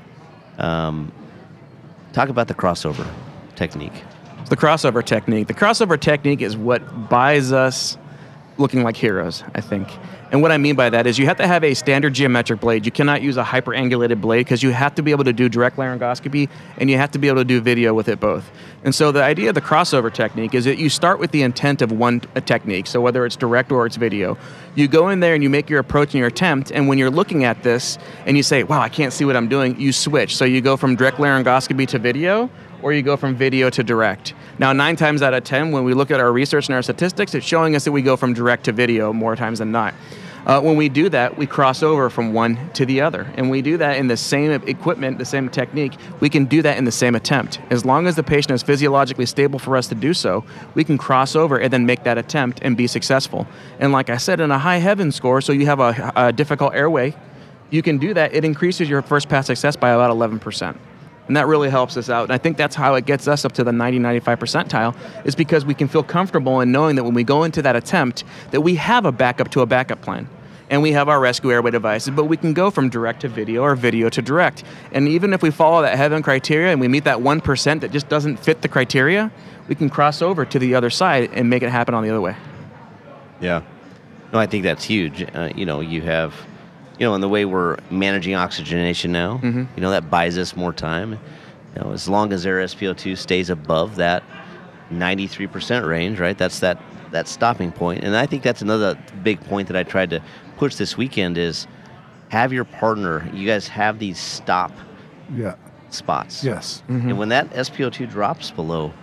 Talk about the crossover technique. The crossover technique. The crossover technique is what buys us looking like heroes, I think. And what I mean by that is you have to have a standard geometric blade. You cannot use a hyperangulated blade because you have to be able to do direct laryngoscopy and you have to be able to do video with it both. And so the idea of the crossover technique is that you start with the intent of one technique, so whether it's direct or it's video. You go in there and you make your approach and your attempt, and when you're looking at this and you say, wow, I can't see what I'm doing, you switch. So you go from direct laryngoscopy to video, or you go from video to direct. Now, 9 times out of 10, when we look at our research and our statistics, it's showing us that we go from direct to video more times than not. When we do that, we cross over from one to the other. And we do that in the same equipment, the same technique. We can do that in the same attempt. As long as the patient is physiologically stable for us to do so, we can cross over and then make that attempt and be successful. And like I said, in a high Heaven score, so you have a difficult airway, you can do that. It increases your first pass success by about 11%. And that really helps us out. And I think that's how it gets us up to the 90-95 percentile, is because we can feel comfortable in knowing that when we go into that attempt, that we have a backup to a backup plan. And we have our rescue airway devices, but we can go from direct to video or video to direct. And even if we follow that Heaven criteria and we meet that 1% that just doesn't fit the criteria, we can cross over to the other side and make it happen on the other way. Yeah. No, I think that's huge. You have... in the way we're managing oxygenation now, that buys us more time. As long as their SpO2 stays above that 93% range, right? That's that stopping point. And I think that's another big point that I tried to push this weekend is have your partner, you guys have these stop spots. Yes. And when that SpO2 drops below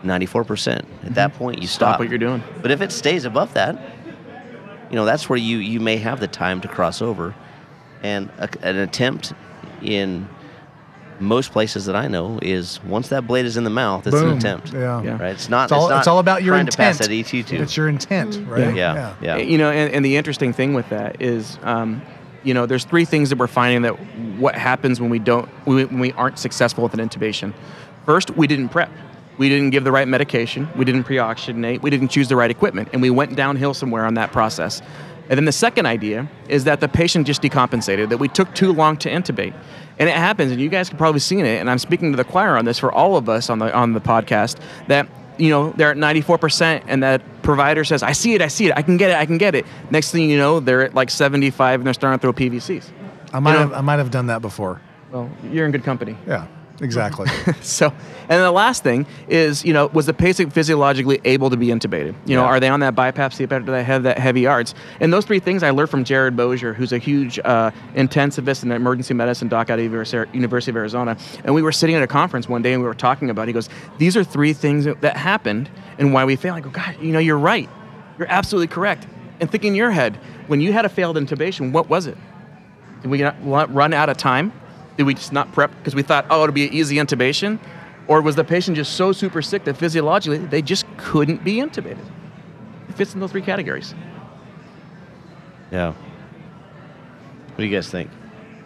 94%. At that point, you stop. Stop what you're doing. But if it stays above that, that's where you may have the time to cross over. And an attempt in most places that I know is once that blade is in the mouth, it's Boom. an attempt. Yeah. Right? It's not It's all about your trying intent. to pass that ET2. It's your intent, right? Yeah. And the interesting thing with that is, there's three things that we're finding that what happens when we aren't successful with an intubation. First, we didn't prep. We didn't give the right medication. We didn't pre-oxygenate. We didn't choose the right equipment, and we went downhill somewhere on that process. And then the second idea is that the patient just decompensated, that we took too long to intubate. And it happens, and you guys have probably seen it, and I'm speaking to the choir on this for all of us on the podcast, that they're at 94%, and that provider says, I see it, I can get it. Next thing you know, they're at like 75, and they're starting to throw PVCs. I might have done that before. Well, you're in good company. Yeah, exactly. And the last thing is, was the patient physiologically able to be intubated? Are they on that BiPAP, CPAP, do they have that heavy yards? And those three things I learned from Jared Bozier, who's a huge intensivist and emergency medicine doc out of University of Arizona. And we were sitting at a conference one day and we were talking about, he goes, these are three things that happened and why we failed. I go, God, you're right. You're absolutely correct. And think in your head, when you had a failed intubation, what was it? Did we not run out of time? Did we just not prep because we thought, it'll be an easy intubation? Or was the patient just so super sick that physiologically they just couldn't be intubated? It fits in those three categories. Yeah. What do you guys think?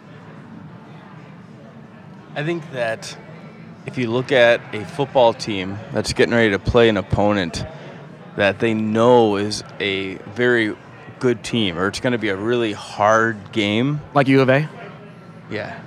I think that if you look at a football team that's getting ready to play an opponent that they know is a very good team, or it's going to be a really hard game. Like U of A? Yeah.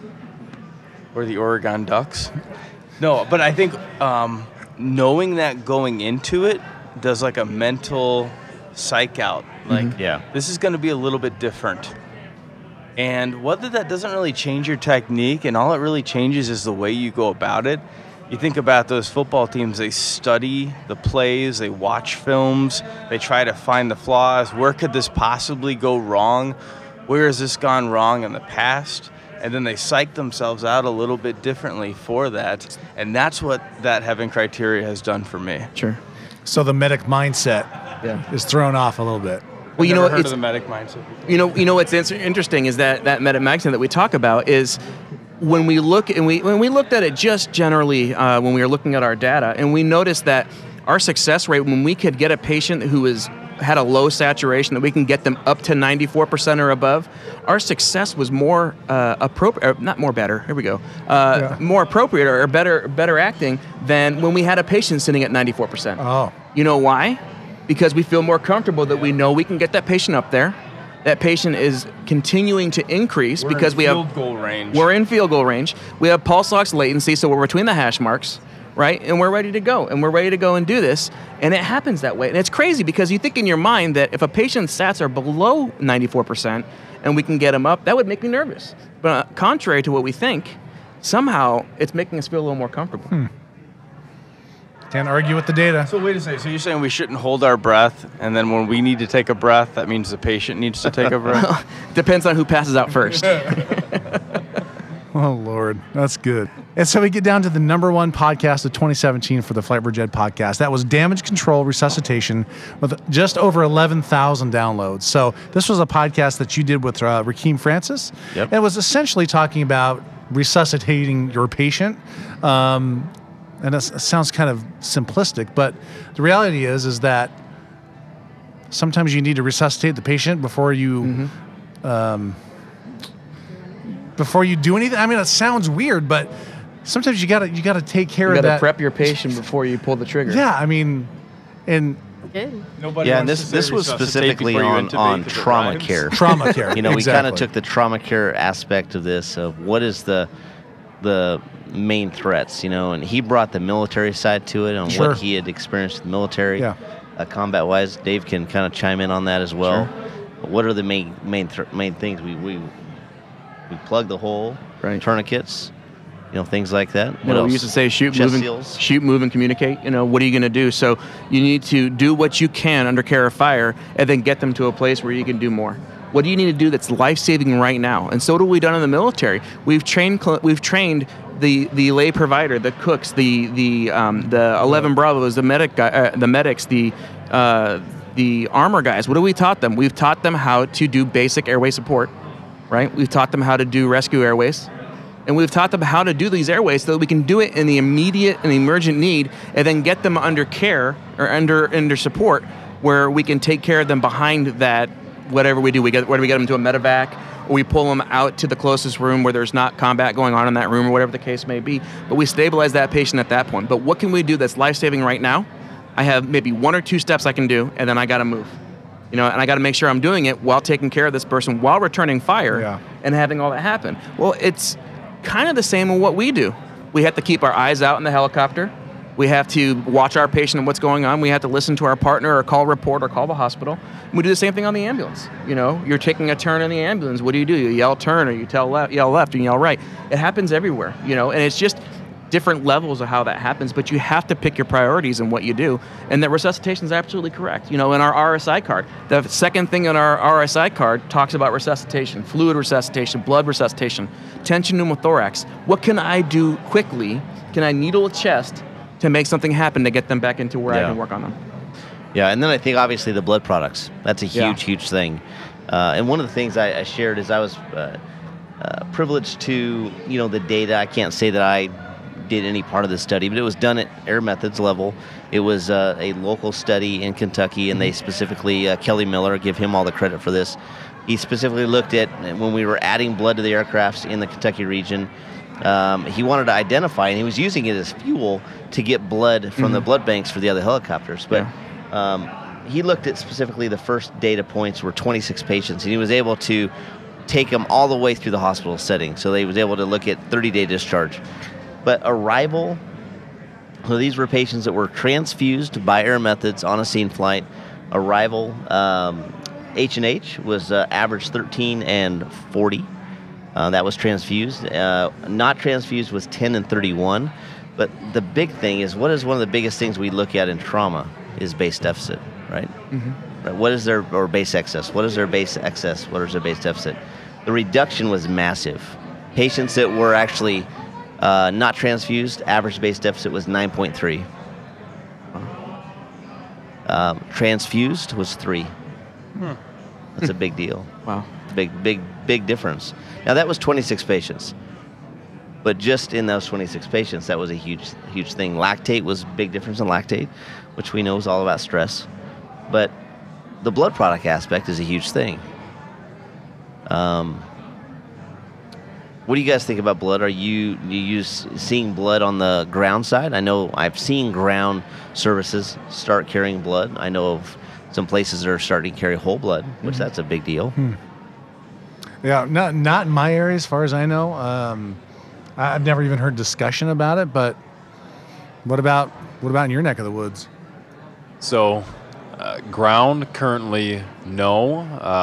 Or the Oregon Ducks. No, but I think knowing that going into it does like a mental psych out. Like, this is going to be a little bit different. And whether that doesn't really change your technique, and all it really changes is the way you go about it. You think about those football teams, they study the plays, they watch films, they try to find the flaws. Where could this possibly go wrong? Where has this gone wrong in the past? And then they psych themselves out a little bit differently for that. And that's what that Heaven criteria has done for me. Sure. So the medic mindset is thrown off a little bit. Well, you know, heard of the medic mindset. You know what's interesting is that medic mindset that we talk about is when we look and when we looked at it just generally when we were looking at our data, and we noticed that our success rate when we could get a patient who had a low saturation, that we can get them up to 94% or above, our success was more appropriate, not more better, here we go, more appropriate or better acting than when we had a patient sitting at 94%. Oh. You know why? Because we feel more comfortable that we know we can get that patient up there. That patient is continuing to increase because we have field goal range. We're in field goal range. We have pulse ox latency, so we're between the hash marks, right? And we're ready to go. And we're ready to go and do this. And it happens that way. And it's crazy because you think in your mind that if a patient's stats are below 94% and we can get them up, that would make me nervous. But contrary to what we think, somehow it's making us feel a little more comfortable. Can't argue with the data. So wait a second. So you're saying we shouldn't hold our breath, and then when we need to take a breath, that means the patient needs to take a breath? Depends on who passes out first. Oh, Lord. That's good. And so we get down to the number one podcast of 2017 for the Flightbridge Ed podcast. That was Damage Control Resuscitation with just over 11,000 downloads. So this was a podcast that you did with Rakeem Francis. Yep. It was essentially talking about resuscitating your patient. And it sounds kind of simplistic, but the reality is that sometimes you need to resuscitate the patient before you do anything. I mean, it sounds weird, but sometimes you gotta take care of that. You gotta prep your patient before you pull the trigger. Yeah, I mean, and nobody. Yeah, and this was specifically on trauma care. Trauma care. You know, exactly. we kind of took the trauma care aspect of this of what is the main threats, you know, and he brought the military side to it on what he had experienced in the military, combat-wise. Dave can kind of chime in on that as well. Sure. But what are the main things? We plug the hole, tourniquets, you know, things like that. What else? We used to say shoot, move, and communicate. You know, what are you going to do? So you need to do what you can under care of fire, and then get them to a place where you can do more. What do you need to do that's life-saving right now? And so what have we done in the military? We've trained the lay provider, the cooks, the 11 Bravos, the medics, the armor guys. What have we taught them? We've taught them how to do basic airway support, right? We've taught them how to do rescue airways. And we've taught them how to do these airways so that we can do it in the immediate and emergent need, and then get them under care or under support, where we can take care of them behind that. Whatever we do, whether we get them to a medevac, or we pull them out to the closest room where there's not combat going on in that room, or whatever the case may be. But we stabilize that patient at that point. But what can we do that's life-saving right now? I have maybe 1 or 2 steps I can do, and then I got to move. And I got to make sure I'm doing it while taking care of this person, while returning fire, and having all that happen. Well, it's kind of the same in what we do. We have to keep our eyes out in the helicopter. We have to watch our patient and what's going on. We have to listen to our partner, or call report, or call the hospital. And we do the same thing on the ambulance. You're taking a turn in the ambulance. What do? You yell turn, or you yell left, and yell right. It happens everywhere, and it's just different levels of how that happens, but you have to pick your priorities in what you do. And that resuscitation is absolutely correct. In our RSI card, the second thing in our RSI card talks about resuscitation, fluid resuscitation, blood resuscitation, tension pneumothorax. What can I do quickly? Can I needle a chest to make something happen to get them back into where I can work on them? Yeah, and then I think obviously the blood products. That's a huge thing. And one of the things I shared is I was privileged to, the data. I can't say that I did any part of the study, but it was done at Air Methods level. It was a local study in Kentucky, and they specifically, Kelly Miller, give him all the credit for this. He specifically looked at when we were adding blood to the aircrafts in the Kentucky region. He wanted to identify, and he was using it as fuel to get blood from the blood banks for the other helicopters. But he looked at specifically the first data points were 26 patients, and he was able to take them all the way through the hospital setting. So they was able to look at 30-day discharge. But arrival, so these were patients that were transfused by Air Methods on a scene flight. Arrival, H&H was average 13 and 40. That was transfused. Not transfused was 10 and 31. But the big thing is, what is one of the biggest things we look at in trauma is base deficit, right? Mm-hmm. Right? What is their, or base excess? What is their base excess? What is their base deficit? The reduction was massive. Patients that were actually not transfused, average base deficit was 9.3. Transfused was 3. That's a big deal. Wow. Big difference. Now that was 26 patients. But just in those 26 patients, that was a huge thing. Lactate was a big difference in lactate, which we know is all about stress. But the blood product aspect is a huge thing. What do you guys think about blood? Are you seeing blood on the ground side? I know I've seen ground services start carrying blood. I know of some places that are starting to carry whole blood, which that's a big deal. Yeah, not in my area as far as I know. I've never even heard discussion about it, but what about in your neck of the woods? So, ground currently no.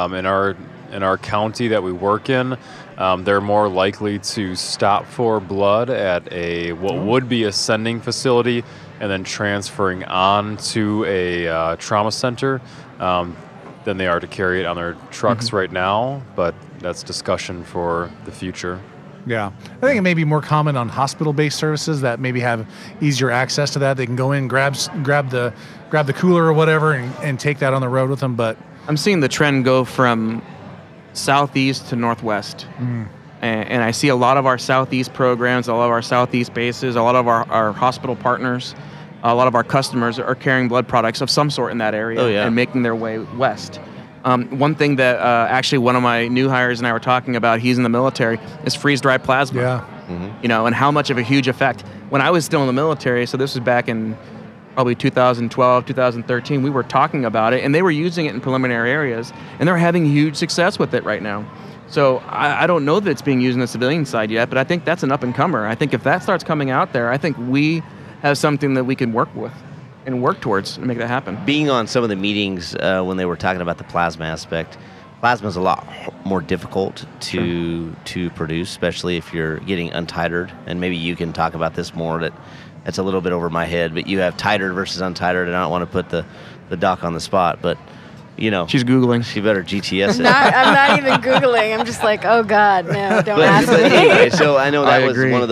In our county that we work in, they're more likely to stop for blood at what would be a sending facility and then transferring on to a trauma center than they are to carry it on their trucks right now, but that's discussion for the future. Yeah. I think it may be more common on hospital-based services that maybe have easier access to that. They can go in, grab the cooler or whatever and take that on the road with them. But I'm seeing the trend go from southeast to northwest. And I see a lot of our southeast programs, a lot of our southeast bases, a lot of our hospital partners, a lot of our customers are carrying blood products of some sort in that area and making their way west. One thing that actually one of my new hires and I were talking about, he's in the military, is freeze-dried plasma. Yeah. And how much of a huge effect. When I was still in the military, so this was back in probably 2012, 2013, we were talking about it, and they were using it in preliminary areas, and they're having huge success with it right now. So I don't know that it's being used in the civilian side yet, but I think that's an up-and-comer. I think if that starts coming out there, I think we have something that we can work with and work towards and make that happen. Being on some of the meetings when they were talking about the plasma aspect, plasma is a lot more difficult to produce, especially if you're getting untitered. And maybe you can talk about this more. That's a little bit over my head, but you have titered versus untitered, and I don't want to put the doc on the spot, but she's Googling. She better GTS it. I'm not even Googling. I'm just like, oh God, no, don't ask me. But anyway, so I know that was agree. one of those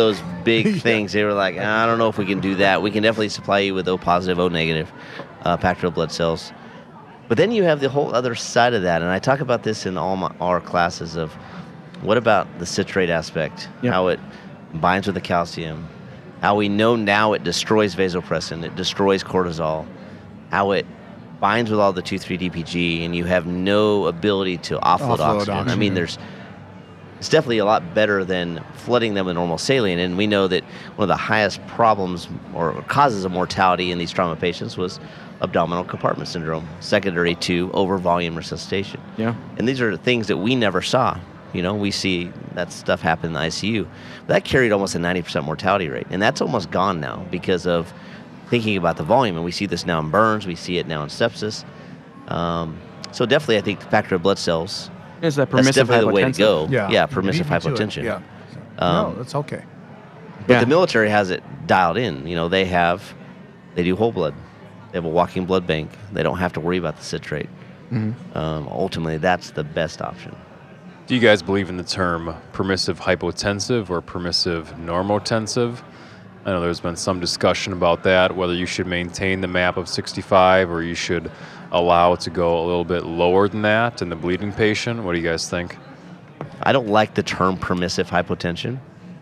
big things. They were like, I don't know if we can do that. We can definitely supply you with O positive, O negative packed red blood cells. But then you have the whole other side of that, and I talk about this in all our classes of what about the citrate aspect, how it binds with the calcium, how we know now it destroys vasopressin, it destroys cortisol, how it binds with all the 2,3-DPG, and you have no ability to offload oxygen. I mean, it's definitely a lot better than flooding them with normal saline, and we know that one of the highest problems or causes of mortality in these trauma patients was abdominal compartment syndrome, secondary to over-volume resuscitation. Yeah. And these are things that we never saw. You know, we see that stuff happen in the ICU. But that carried almost a 90% mortality rate, and that's almost gone now because of thinking about the volume. And we see this now in burns, we see it now in sepsis. So definitely, I think the packed red blood cells is that permissive that's definitely the way to go. Yeah, permissive hypotension. Yeah. No, that's okay. But the military has it dialed in. You know, they do whole blood. They have a walking blood bank. They don't have to worry about the citrate. Ultimately, that's the best option. Do you guys believe in the term permissive hypotensive or permissive normotensive? I know there's been some discussion about that, whether you should maintain the MAP of 65 or you should allow it to go a little bit lower than that in the bleeding patient. What do you guys think? I don't like the term permissive hypotension.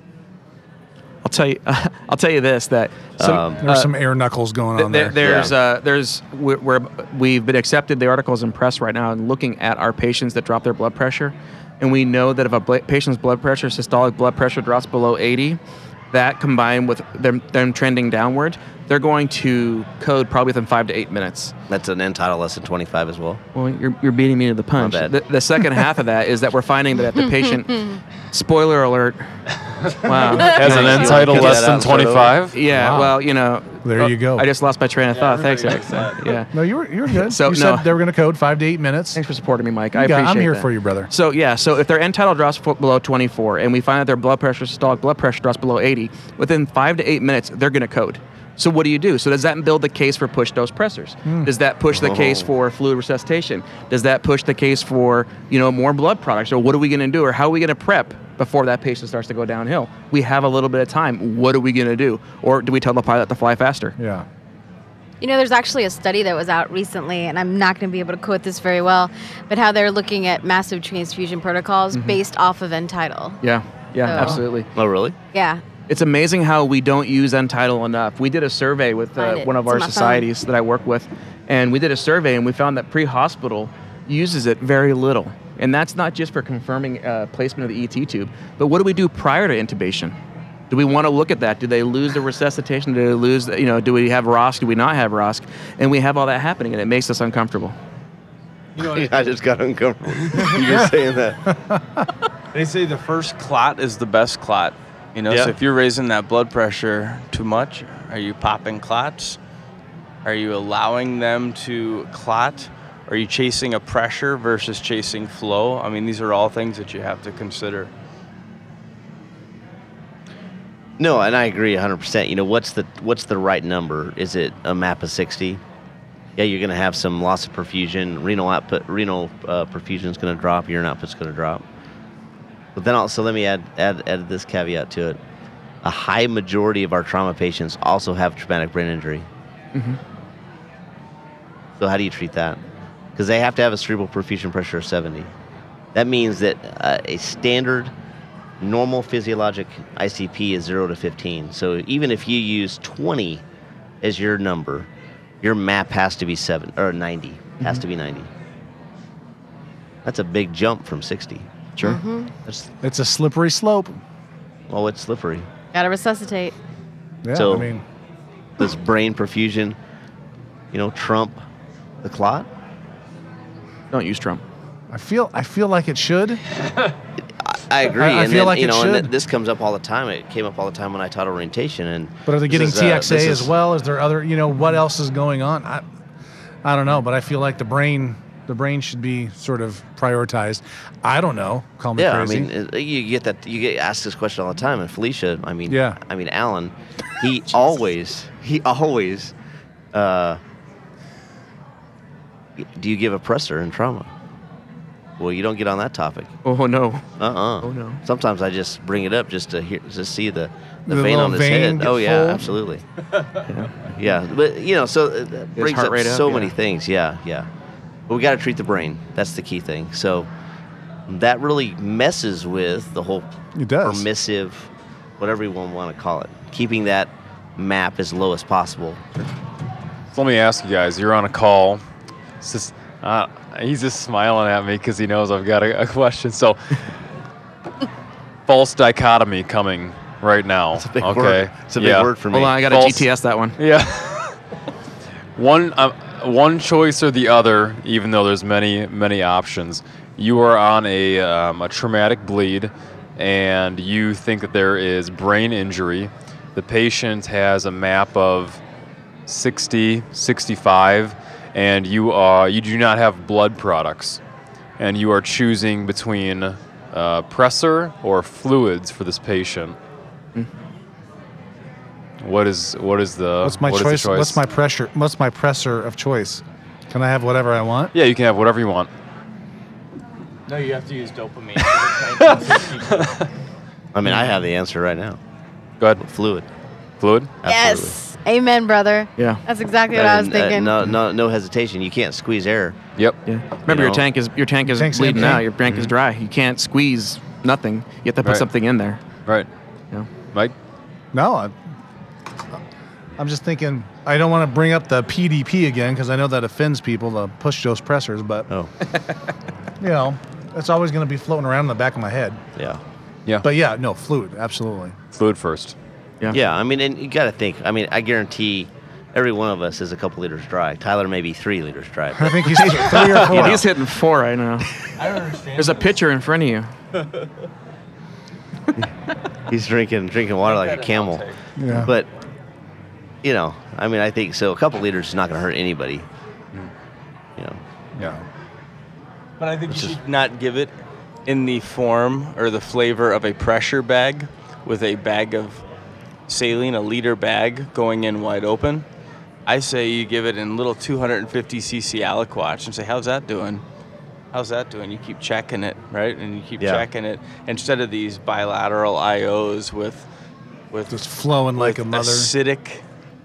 I'll tell you this, that there's some air knuckles going on there. We've been accepted the articles in press right now and looking at our patients that drop their blood pressure, and we know that if a patient's blood pressure, systolic blood pressure drops below 80, that combined with them trending downward, they're going to code probably within 5 to 8 minutes. That's an end-tidal less than 25 as well. Well, you're beating me to the punch. The second half of that is that we're finding that the patient, spoiler alert, wow. Has an end-tidal less than 25? Yeah, wow. Well, you know. There you go. I just lost my train of thought. Thanks, Alex. Yeah. No, you were good. So, you said they were going to code 5 to 8 minutes. Thanks for supporting me, Mike. I appreciate it. I'm here that. for you, brother. So, if their end-tidal drops below 24 and we find that their blood pressure, systolic blood pressure drops below 80, within 5 to 8 minutes, they're going to code. So what do you do? So does that build the case for push dose pressors? Does that push the case for fluid resuscitation? Does that push the case for, more blood products? Or what are we going to do? Or how are we going to prep before that patient starts to go downhill? We have a little bit of time. What are we going to do? Or do we tell the pilot to fly faster? Yeah. There's actually a study that was out recently, and I'm not going to be able to quote this very well, but how they're looking at massive transfusion protocols based off of end-tidal. Yeah, absolutely. Oh, really? Yeah. It's amazing how we don't use end-tidal enough. We did a survey with one of our societies that I work with, and we did a survey, and we found that pre-hospital uses it very little. And that's not just for confirming placement of the ET tube, but what do we do prior to intubation? Do we want to look at that? Do they lose the resuscitation? Do they lose, do we have ROSC? Do we not have ROSC? And we have all that happening, and it makes us uncomfortable. I just got uncomfortable. You were saying that. They say the first clot is the best clot. So if you're raising that blood pressure too much, are you popping clots? Are you allowing them to clot? Are you chasing a pressure versus chasing flow? I mean, these are all things that you have to consider. No, and I agree 100%. What's the right number? Is it a MAP of 60? Yeah, you're going to have some loss of perfusion. Renal perfusion is going to drop. Urine output's going to drop. But then also, let me add this caveat to it. A high majority of our trauma patients also have traumatic brain injury. So how do you treat that? Because they have to have a cerebral perfusion pressure of 70. That means that a standard normal physiologic ICP is 0 to 15. So even if you use 20 as your number, your MAP has to be 90. Has to be 90. That's a big jump from 60. Sure. It's a slippery slope. Oh, it's slippery. Gotta resuscitate. Yeah, So, does brain perfusion, trump the clot? Don't use Trump. I feel like it should. I agree. I feel like it should. And this comes up all the time. It came up all the time when I taught orientation. But are they getting TXA as well? Is there other, what else is going on? I don't know, but I feel like the brain should be sort of prioritized. I don't know. Call me crazy. You get asked this question all the time. And Felicia, Alan, he always, do you give a pressor in trauma? Well, you don't get on that topic. Oh, no. Oh, no. Sometimes I just bring it up just to see the the vein on his head. get Oh yeah, full. absolutely. Yeah, but so it brings heart up rate so up, many yeah. things. Yeah. But we got to treat the brain. That's the key thing. So that really messes with the whole It does. permissive, whatever you want to call it, keeping that map as low as possible. So let me ask you guys, you're on a call. He's just smiling at me because he knows I've got a question. So, false dichotomy coming right now. It's a big okay. word. It's a big word for me. Hold on, I got to False- GTS that one. Yeah. One choice or the other, even though there's many options. You are on a traumatic bleed, and you think that there is brain injury. The patient has a map of 60, 65, and you do not have blood products, and you are choosing between pressor or fluids for this patient. What is the What's my what is choice? the choice? What's my pressure? What's my pressor of choice? Can I have whatever I want? Yeah, you can have whatever you want. No, you have to use dopamine. I mean, I have the answer right now. Go ahead. Fluid. Fluid? Absolutely. Yes. Amen, brother. Yeah. That's exactly what I was thinking. No hesitation. You can't squeeze air. Yep. Yeah. Remember, your know? tank is Tank's bleeding empty. out. Your tank is dry. You can't squeeze nothing. You have to put Right. something in there. Right. Yeah. Mike? No, I'm just thinking. I don't want to bring up the PDP again because I know that offends people, the push dose pressors. But Oh, it's always going to be floating around in the back of my head. yeah. Yeah. But yeah, no, fluid, absolutely. Fluid first. Yeah, I mean, and you got to think. I mean, I guarantee every one of us is a couple liters dry. Tyler may be 3 liters dry. I But think he's 3 or 4. Yeah, he's hitting 4 right now. I don't understand. There's a pitcher in front of you. he's drinking water like a camel. Yeah. But, I mean, I think so. A couple liters is not going to hurt anybody. Yeah. But I think you should not give it in the form or the flavor of a pressure bag with a bag of saline, a liter bag going in wide open. I say you give it in little 250 cc aliquots and say, how's that doing? How's that doing? You keep checking it, right? And you keep checking it instead of these bilateral IOs with Just flowing like a with mother. acidic,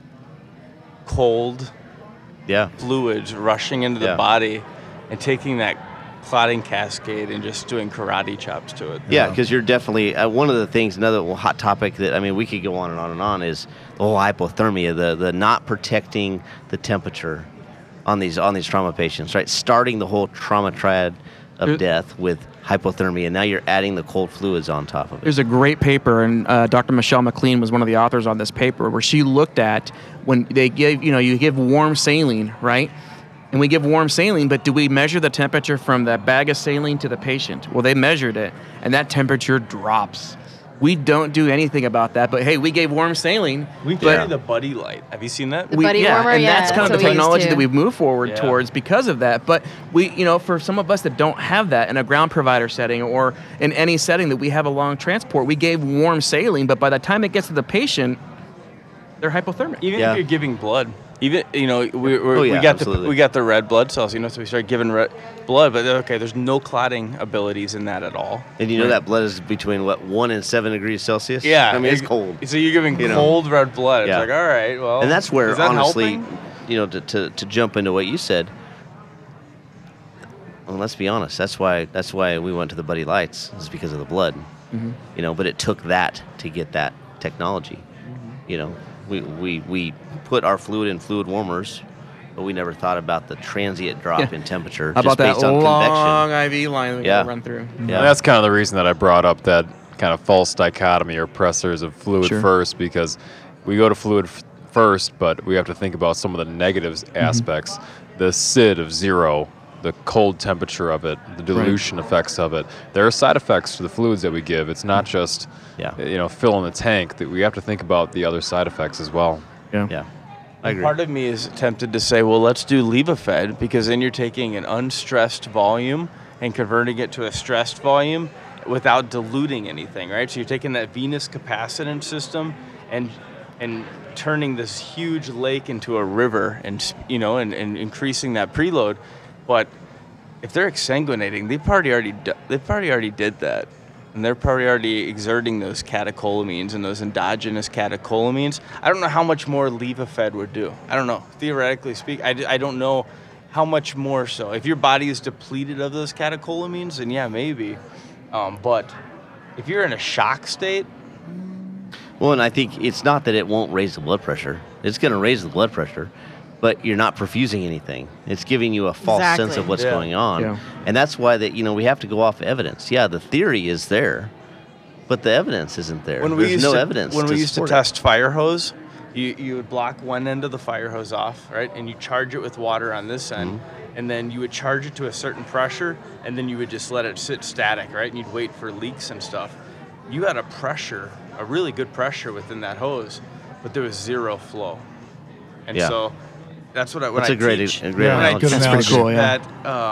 cold Yeah. fluids rushing into the Yeah. body and taking that clotting cascade and just doing karate chops to it. Yeah, because you're definitely one of the things. Another hot topic that we could go on and on and on is the whole hypothermia, the not protecting the temperature on these trauma patients, right? Starting the whole trauma triad of death with hypothermia. Now you're adding the cold fluids on top of it. There's a great paper, and Dr. Michelle McLean was one of the authors on this paper, where she looked at when they give, you give warm saline, right? And we give warm saline, but do we measure the temperature from that bag of saline to the patient? Well, they measured it, and that temperature drops. We don't do anything about that, but hey, we gave warm saline. We carry the Buddy Light. Have you seen that? The Buddy warmer, and yeah, that's kind of that's the what we used technology to. that we've moved forward Yeah. towards because of that. But we, for some of us that don't have that in a ground provider setting or in any setting that we have a long transport, we gave warm saline, but by the time it gets to the patient, they're hypothermic. Even Yeah. if you're giving blood, even we yeah, got absolutely. we got the red blood cells, so we start giving red blood, but okay, there's no clotting abilities in that at all. And that blood is between 1 and 7 degrees Celsius? Yeah, I mean, it's cold. So you're giving cold red blood. It's Yeah. like, all right, well, And that's where, is that honestly, helping? to jump into what you said, well, let's be honest, that's why we went to the Buddy Lights, is because of the blood. But it took that to get that technology. We put our fluid in fluid warmers, but we never thought about the transient drop in temperature How just about that based on long convection. IV line we Yeah. gotta run through? Yeah. And that's kind of the reason that I brought up that kind of false dichotomy or pressors of fluid Sure. first, because we go to fluid first, but we have to think about some of the negatives aspects. The SID of 0, the cold temperature of it, the dilution effects of it. There are side effects to the fluids that we give. It's not just filling the tank. That we have to think about the other side effects as well. Yeah, I agree. Part of me is tempted to say, well, let's do Levofed, because then you're taking an unstressed volume and converting it to a stressed volume without diluting anything, right? So you're taking that venous capacitance system and turning this huge lake into a river, and increasing that preload. But if they're exsanguinating, they've probably already did that. and they're probably already exerting those catecholamines and those endogenous catecholamines. I don't know how much more Levophed would do. I don't know. Theoretically speaking, I don't know how much more so. If your body is depleted of those catecholamines, then yeah, maybe. But if you're in a shock state... Well, and I think it's not that it won't raise the blood pressure. It's going to raise the blood pressure, but you're not perfusing anything. It's giving you a false sense of what's going on. Yeah. And that's why that we have to go off evidence. Yeah, the theory is there, but the evidence isn't there. There's no evidence. When we used to test fire hose, you would block one end of the fire hose off, right? And you charge it with water on this end, and then you would charge it to a certain pressure, and then you would just let it sit static, right? And you'd wait for leaks and stuff. You had a really good pressure within that hose, but there was zero flow. And so that's what that's a great analogy. That's pretty cool, that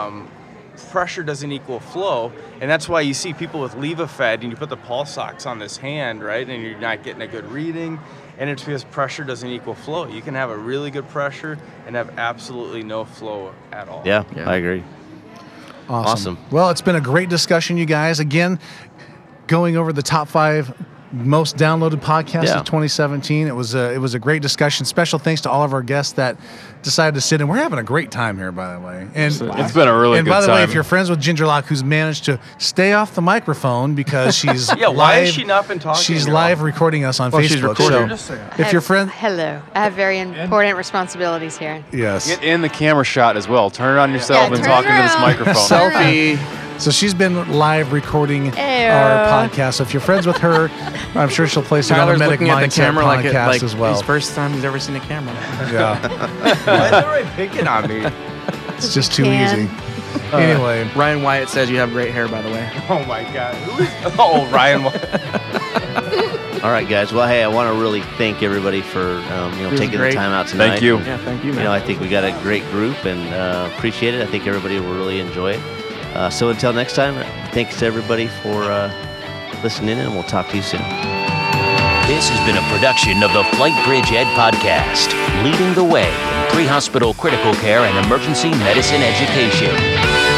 pressure doesn't equal flow, and that's why you see people with Levophed, and you put the pulse ox on this hand, right, and you're not getting a good reading, and it's because pressure doesn't equal flow. You can have a really good pressure and have absolutely no flow at all. Yeah. I agree. Awesome. Well, it's been a great discussion, you guys. Again, going over the top 5 most downloaded podcasts of 2017. It was a great discussion. Special thanks to all of our guests that decided to sit in. We're having a great time here, by the way. And it's been a really good time. And by the way, if you're friends with Ginger Locke, who's managed to stay off the microphone because she's why has she not been talking? She's live recording us on Facebook. She's recording. So if your friend, hello, I have very important responsibilities here. Yes. Get in the camera shot as well. Turn it on yourself and talk into this microphone. Selfie. So she's been live recording our podcast. So if you're friends with her, I'm sure she'll place it on the Medic Mindset podcast as well. It's the first time he's ever seen a camera. Yeah. Why is everybody picking on me? It's just too easy. Anyway. Ryan Wyatt says you have great hair, by the way. Oh, my God. Ryan Wyatt. All right, guys. Well, hey, I want to really thank everybody for taking the time out tonight. Thank you. Yeah, thank you, man. I think we got a great group and appreciate it. I think everybody will really enjoy it. So until next time, thanks to everybody for listening, and we'll talk to you soon. This has been a production of the Flight Bridge Ed Podcast, leading the way in pre-hospital critical care and emergency medicine education.